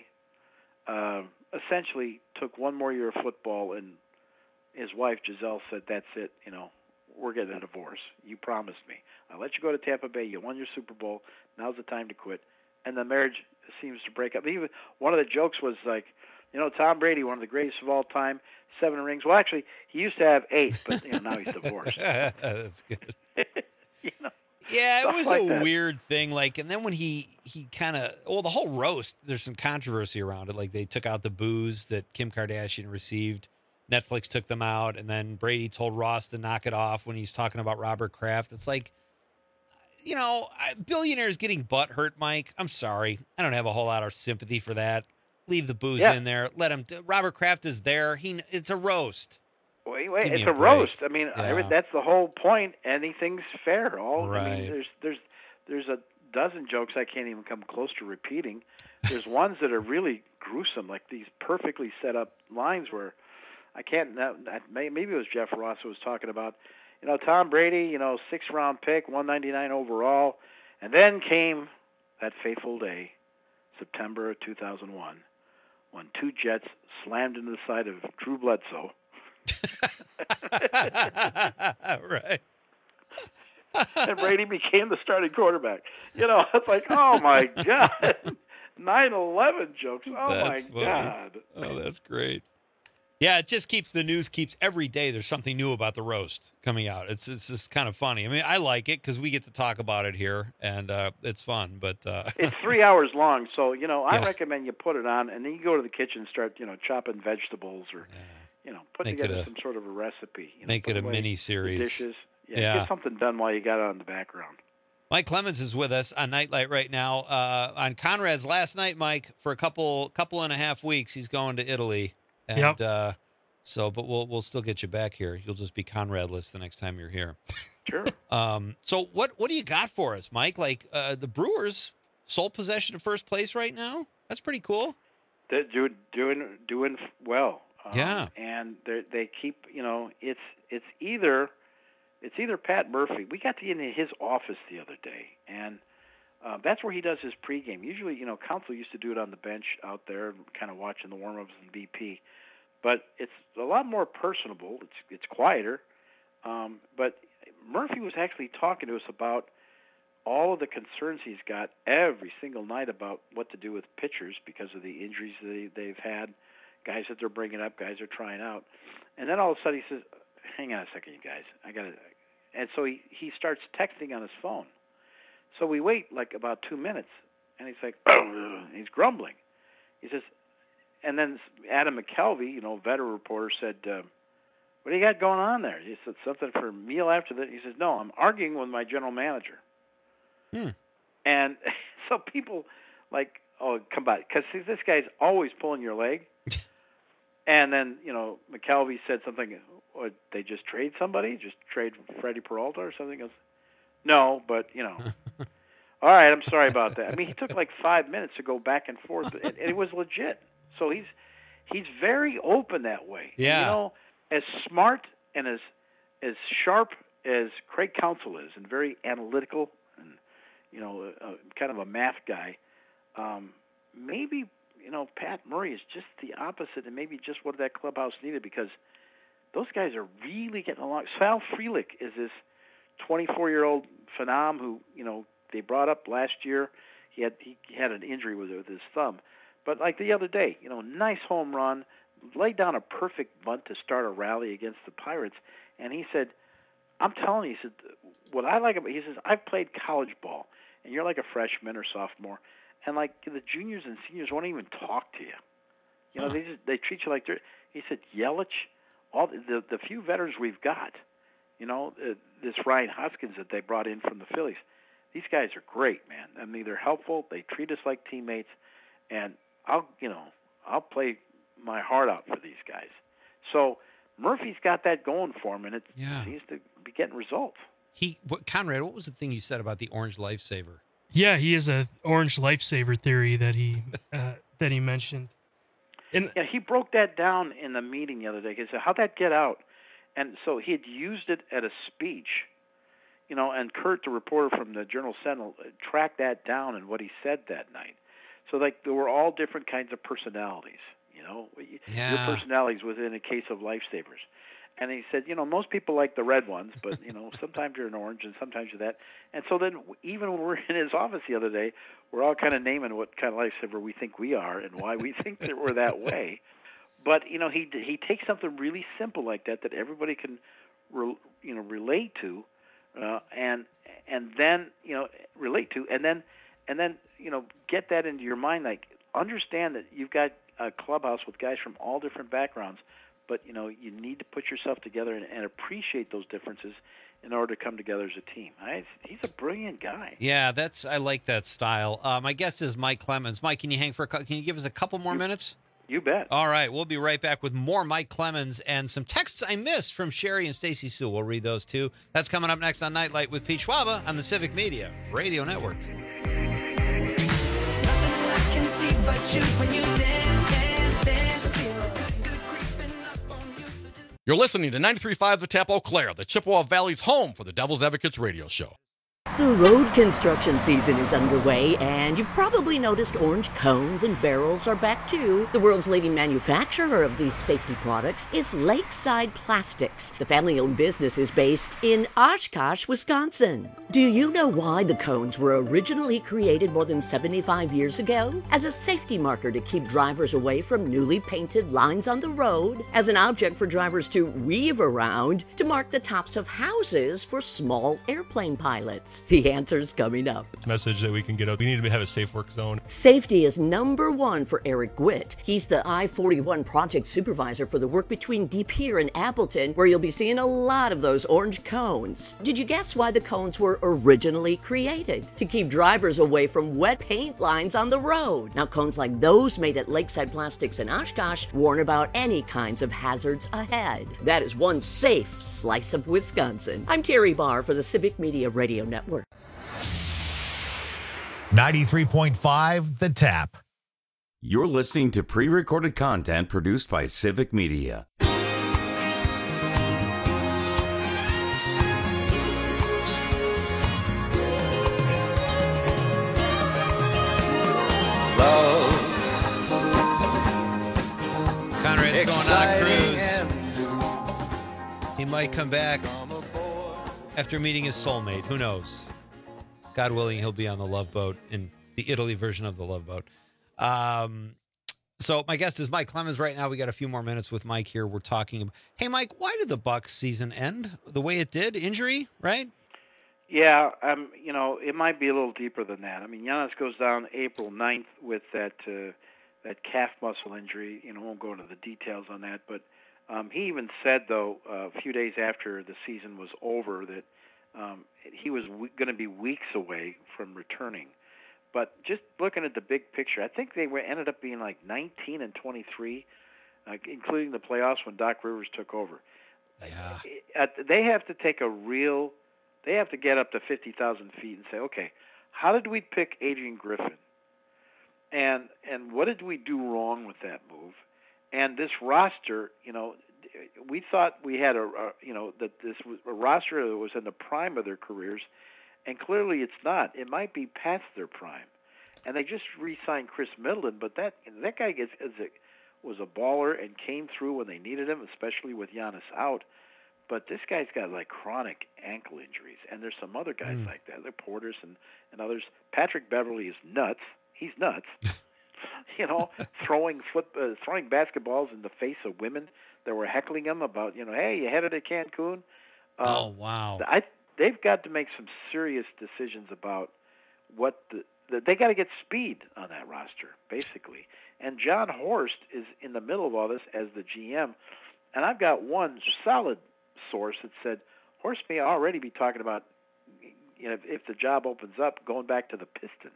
essentially took one more year of football, and his wife Giselle said, "That's it. We're getting a divorce. You promised me. I let you go to Tampa Bay. You won your Super Bowl. Now's the time to quit." And the marriage seems to break up. Even one of the jokes was like, Tom Brady, one of the greatest of all time, 7 rings. Well, actually, he used to have 8, but now he's divorced. That's good. Yeah, it was like a weird thing. Like, and then when he kind of, the whole roast, there's some controversy around it. Like, they took out the booze that Kim Kardashian received. Netflix took them out, and then Brady told Ross to knock it off when he's talking about Robert Kraft. It's like, billionaires getting butt hurt, Mike. I'm sorry. I don't have a whole lot of sympathy for that. Leave the booze in there. Let him. Robert Kraft is there. It's a roast. Wait, it's a roast. I mean, that's the whole point. Anything's fair. I mean, there's a dozen jokes I can't even come close to repeating. There's ones that are really gruesome, like these perfectly set up lines where I can't. Maybe it was Jeff Ross who was talking about, Tom Brady, 6th-round pick, 199 overall, and then came that fateful day, September of 2001, when 2 jets slammed into the side of Drew Bledsoe. Right. And Brady became the starting quarterback. It's like, oh my God. 9/11 jokes. Oh That's my God. Oh, that's great. Yeah, it just keeps every day there's something new about the roast coming out. It's just kind of funny. I mean, I like it because we get to talk about it here, and it's fun. But it's 3 hours long, so I recommend you put it on, and then you go to the kitchen and start chopping vegetables or put together some sort of a recipe. Make it a mini series. Dishes. Get something done while you got it on the background. Mike Clemens is with us on Nightlight right now. On Conrad's last night, Mike, for a couple and a half weeks, he's going to Italy. And but we'll still get you back here. You'll just be Conradless the next time you're here. Sure. So what do you got for us, Mike? Like the Brewers sole possession of first place right now? That's pretty cool. They're doing well. And they keep it's either Pat Murphy. We got in his office the other day, and that's where he does his pregame. Usually, Counsell used to do it on the bench out there, kind of watching the warm-ups and BP. But it's a lot more personable. It's quieter. But Murphy was actually talking to us about all of the concerns he's got every single night about what to do with pitchers because of the injuries they've had, guys that they're bringing up, guys they're trying out. And then all of a sudden he says, hang on a second, you guys. I got to. And so he starts texting on his phone. So we wait like about 2 minutes, and he's like, he's grumbling. He says, and then Adam McKelvey, veteran reporter, said, what do you got going on there? He said something for a meal after that. He says, no, I'm arguing with my general manager. And so people like, oh, come on, because this guy's always pulling your leg. And then, McKelvey said something, or they just trade somebody, just trade Freddie Peralta or something else. No, but, all right, I'm sorry about that. I mean, he took like 5 minutes to go back and forth, and it was legit. So he's very open that way. Yeah. As smart and as sharp as Craig Counsell is, and very analytical, and kind of a math guy. Maybe Pat Murray is just the opposite, and maybe just what that clubhouse needed, because those guys are really getting along. Sal Frelick is this 24-year-old phenom who they brought up last year. He had an injury with his thumb, but like the other day, nice home run, laid down a perfect bunt to start a rally against the Pirates, and he said, I'm telling you, he said, what I like about, he says, I've played college ball, and you're like a freshman or sophomore, and like the juniors and seniors won't even talk to you. They treat you like they're. He said, Yelich, all the few veterans we've got, this Ryan Hoskins that they brought in from the Phillies, these guys are great, man. I mean, they're helpful. They treat us like teammates, and I'll play my heart out for these guys. So Murphy's got that going for him, and it seems to be getting results. Conrad, what was the thing you said about the Orange Lifesaver? Yeah, he has a Orange Lifesaver theory that he mentioned. And he broke that down in the meeting the other day. He said, how'd that get out? And so he had used it at a speech, and Kurt, the reporter from the Journal-Sentinel, tracked that down and what he said that night. So, like, there were all different kinds of personalities, your personalities within a case of Lifesavers. And he said, most people like the red ones, but, sometimes you're an orange and sometimes you're that. And so then even when we're in his office the other day, we're all kind of naming what kind of lifesaver we think we are and why we think that we're that way. But, he takes something really simple like that everybody can, relate to, and then, relate to, and then, get that into your mind. Like, understand that you've got a clubhouse with guys from all different backgrounds, but, you need to put yourself together and appreciate those differences in order to come together as a team. He's a brilliant guy. Yeah, I like that style. My guest is Mike Clemens. Mike, can you give us a couple more minutes? You bet. All right, we'll be right back with more Mike Clemens and some texts I missed from Sherry and Stacy Sue. We'll read those too. That's coming up next on Nightlight with Pete Schwaba on the Civic Media Radio Network. choose when you dance, dance, dance. Feel good creeping up on you. You're listening to 93.5 The Tap Eau Claire, the Chippewa Valley's home for the Devil's Advocates radio show. The road construction season is underway, and you've probably noticed orange cones and barrels are back too. The world's leading manufacturer of these safety products is Lakeside Plastics. The family-owned business is based in Oshkosh, Wisconsin. Do you know why the cones were originally created more than 75 years ago? As a safety marker to keep drivers away from newly painted lines on the road, as an object for drivers to weave around, to mark the tops of houses for small airplane pilots. The answer's coming up. Message that we can get out. We need to have a safe work zone. Safety is number one for Eric Gwitt. He's the I-41 project supervisor for the work between De Pere and Appleton, where you'll be seeing a lot of those orange cones. Did you guess why the cones were originally created? To keep drivers away from wet paint lines on the road. Now, cones like those made at Lakeside Plastics in Oshkosh warn about any kinds of hazards ahead. That is one safe slice of Wisconsin. I'm Terry Barr for the Civic Media Radio Network. 93.5 The Tap. You're listening to pre-recorded content produced by Civic Media. Conrad's going on a cruise. He might come back after meeting his soulmate. Who knows? God willing, he'll be on the Love Boat, in the Italy version of the Love Boat. So my guest is Mike Clemens. Right now, we got a few more minutes with Mike here. We're talking. Hey, Mike, why did the Bucs season end the way it did? Injury, right? Yeah, it might be a little deeper than that. I mean, Giannis goes down April 9th with that calf muscle injury. Won't go into the details on that, but he even said, though, a few days after the season was over that he was going to be weeks away from returning. But just looking at the big picture, I think they ended up being like 19-23, including the playoffs when Doc Rivers took over. Yeah. They have to take they have to get up to 50,000 feet and say, okay, how did we pick Adrian Griffin? And what did we do wrong with that move? And this roster, we thought we had that this was a roster that was in the prime of their careers, and clearly it's not. It might be past their prime. And they just re-signed Chris Middleton, but that guy was a baller and came through when they needed him, especially with Giannis out. But this guy's got like chronic ankle injuries, and there's some other guys like that. They're Porters and others. Patrick Beverly is nuts. He's nuts. Throwing basketballs in the face of women that were heckling him about, hey, you headed to Cancun. Oh, wow. They've got to make some serious decisions about what they got to get speed on that roster, basically. And John Horst is in the middle of all this as the GM. And I've got one solid source that said Horst may already be talking about, if the job opens up, going back to the Pistons.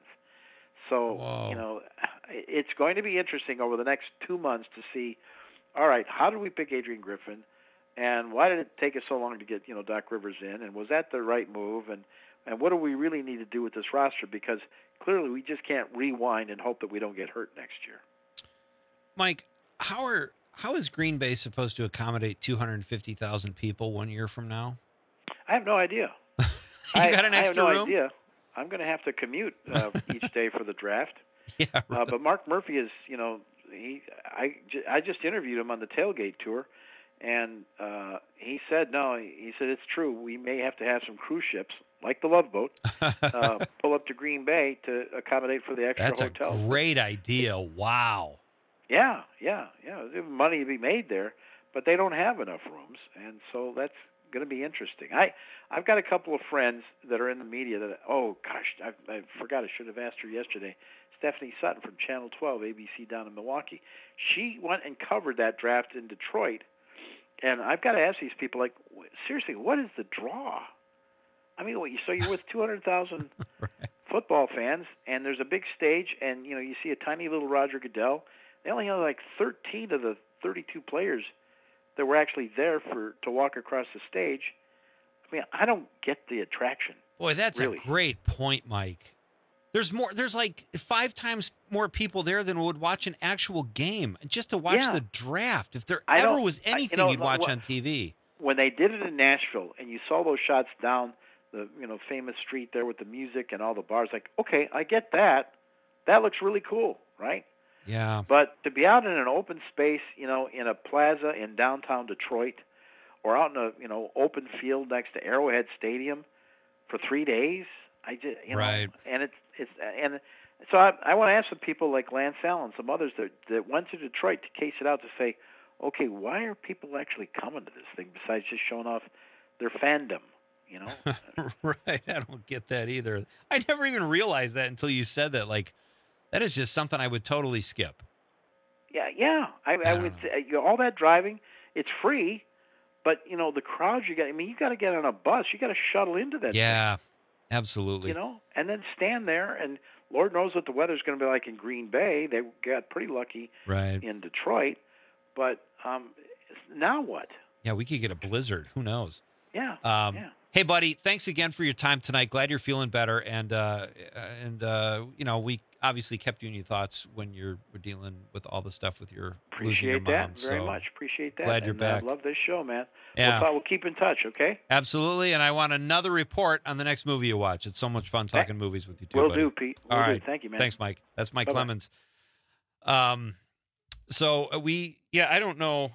So, it's going to be interesting over the next 2 months to see, all right, how did we pick Adrian Griffin? And why did it take us so long to get, Doc Rivers in? And was that the right move? And what do we really need to do with this roster? Because clearly we just can't rewind and hope that we don't get hurt next year. Mike, how is Green Bay supposed to accommodate 250,000 people 1 year from now? I have no idea. You got an extra room? I have no idea. I'm going to have to commute each day for the draft. Yeah, right. But Mark Murphy is, I just interviewed him on the tailgate tour, and he said it's true. We may have to have some cruise ships, like the Love Boat, pull up to Green Bay to accommodate for the extra hotels. That's a great idea. Wow. Yeah. There's money to be made there, but they don't have enough rooms, and so that's going to be interesting. I've got a couple of friends that are in the media that, I forgot, I should have asked her yesterday, Stephanie Sutton from Channel 12, ABC down in Milwaukee. She went and covered that draft in Detroit, and I've got to ask these people, like, seriously, what is the draw? I mean, so you're with 200,000 football fans, and there's a big stage, and, you see a tiny little Roger Goodell. They only have like 13 of the 32 players that were actually there to walk across the stage. I mean, I don't get the attraction. Boy, that's really a great point, Mike. There's like 5 times more people there than would watch an actual game just to watch the draft. If there ever was anything you'd watch on TV. When they did it in Nashville and you saw those shots down the famous street there with the music and all the bars, like, okay, I get that. That looks really cool, right? Yeah. But to be out in an open space, in a plaza in downtown Detroit, or out in a open field next to Arrowhead Stadium for 3 days, I just right. And and so I want to ask some people like Lance Allen, some others that went to Detroit to case it out to say, okay, why are people actually coming to this thing besides just showing off their fandom? Right. I don't get that either. I never even realized that until you said that. Like, that is just something I would totally skip. Yeah. I would say, all that driving, it's free, but the crowds you got. I mean, you got to get on a bus. You got to shuttle into that. Yeah, thing, absolutely. And then stand there, and Lord knows what the weather's going to be like in Green Bay. They got pretty lucky in Detroit, but now what? Yeah, we could get a blizzard. Who knows? Yeah. Hey, buddy, thanks again for your time tonight. Glad you're feeling better, and we obviously kept you in your thoughts when you were dealing with all the stuff with your losing your mom. Appreciate that very much. Appreciate that. Glad you're back. I love this show, man. Yeah. We'll keep in touch, okay? Absolutely, and I want another report on the next movie you watch. It's so much fun talking movies with you, too, Will buddy. do, Pete. Will all do. right. Thank you, man. Thanks, Mike. That's Mike Bye-bye. Clemens. So I don't know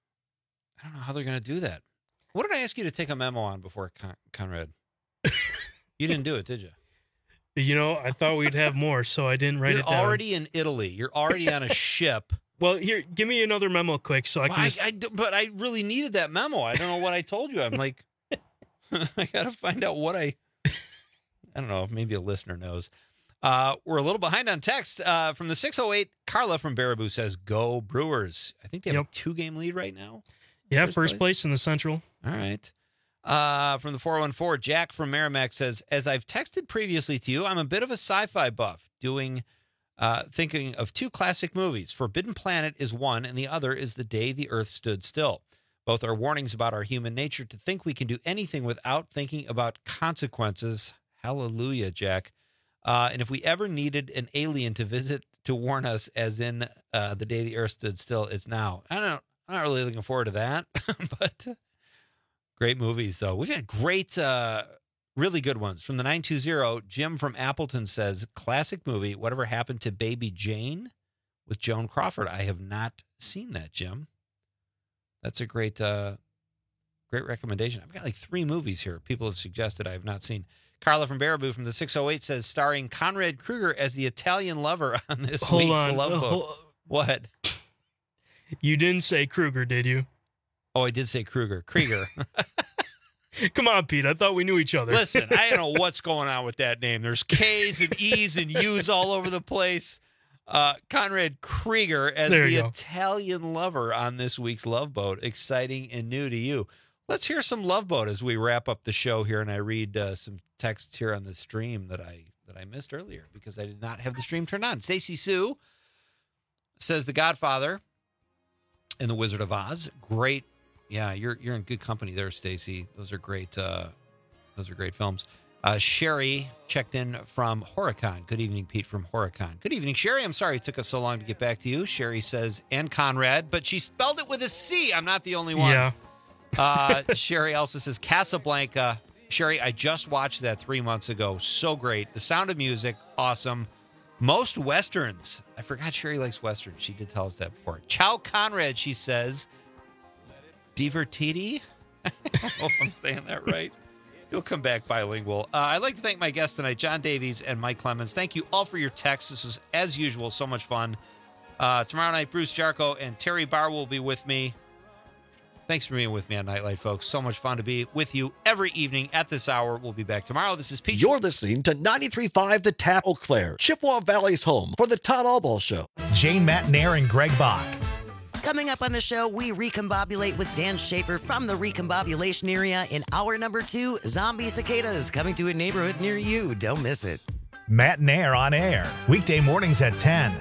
how they're going to do that. What did I ask you to take a memo on before, Conrad? You didn't do it, did you? I thought we'd have more, so I didn't write it down. You're already in Italy. You're already on a ship. Well, here, give me another memo quick so I can But I really needed that memo. I don't know what I told you. I'm like, I got to find out what I don't know. Maybe a listener knows. We're a little behind on text. From the 608, Carla from Baraboo says, go Brewers. I think they have a 2-game lead right now. Yeah, first place in the Central. All right. From the 414, Jack from Merrimack says, as I've texted previously to you, I'm a bit of a sci-fi buff, thinking of 2 classic movies. Forbidden Planet is one, and the other is The Day the Earth Stood Still. Both are warnings about our human nature to think we can do anything without thinking about consequences. Hallelujah, Jack. And if we ever needed an alien to visit to warn us, as in The Day the Earth Stood Still, it's now. I'm not really looking forward to that, but great movies, though. We've had great, really good ones. From the 920, Jim from Appleton says, classic movie, Whatever Happened to Baby Jane with Joan Crawford. I have not seen that, Jim. That's a great recommendation. I've got like 3 movies here people have suggested I have not seen. Carla from Baraboo from the 608 says, starring Conrad Kruger as the Italian lover on this week's Love Boat. What? You didn't say Kruger, did you? Oh, I did say Krieger. Come on, Pete. I thought we knew each other. Listen, I don't know what's going on with that name. There's K's and E's and U's all over the place. Conrad Krieger as the Italian lover on this week's Love Boat. Exciting and new to you. Let's hear some Love Boat as we wrap up the show here, and I read some texts here on the stream that I missed earlier because I did not have the stream turned on. Stacy Sue says The Godfather and The Wizard of Oz. Great. Yeah, you're in good company there, Stacy. Those are great. Those are great films. Sherry checked in from Horicon. Good evening, Pete from Horicon. Good evening, Sherry. I'm sorry it took us so long to get back to you. Sherry says, and Conrad, but she spelled it with a C. I'm not the only one. Yeah. Sherry also says Casablanca. Sherry, I just watched that 3 months ago. So great. The Sound of Music, awesome. Most Westerns. I forgot Sherry likes Westerns. She did tell us that before. Ciao, Conrad, she says. Divertiti? I don't know if I'm saying that right. You'll come back bilingual. I'd like to thank my guests tonight, John Davies and Mike Clemens. Thank you all for your texts. This was, as usual, so much fun. Tomorrow night, Bruce Jarko and Terry Barr will be with me. Thanks for being with me on Nightlight, folks. So much fun to be with you every evening at this hour. We'll be back tomorrow. This is Pete. You're listening to 93.5 The Tap, Eau Claire, Chippewa Valley's home for the Todd Albaugh Show. Jane Matnair and Greg Bach. Coming up on the show, we recombobulate with Dan Schaefer from the recombobulation area. In hour number 2, zombie cicadas coming to a neighborhood near you. Don't miss it. Matt Nair on air, weekday mornings at 10.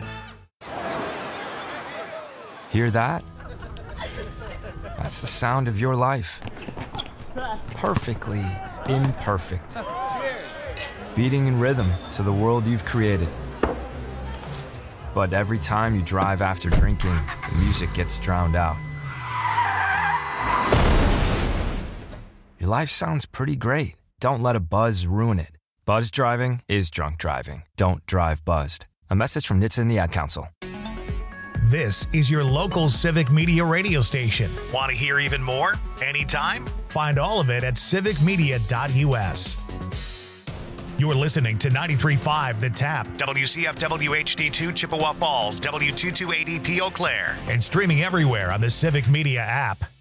Hear that? That's the sound of your life. Perfectly imperfect. beating in rhythm to the world you've created. But every time you drive after drinking, the music gets drowned out. Your life sounds pretty great. Don't let a buzz ruin it. Buzz driving is drunk driving. Don't drive buzzed. A message from NHTSA and the Ad Council. This is your local Civic Media radio station. Want to hear even more? Anytime? Find all of it at civicmedia.us. You're listening to 93.5 The Tap, WCFW HD2 Chippewa Falls, W228EP Eau Claire, and streaming everywhere on the Civic Media app.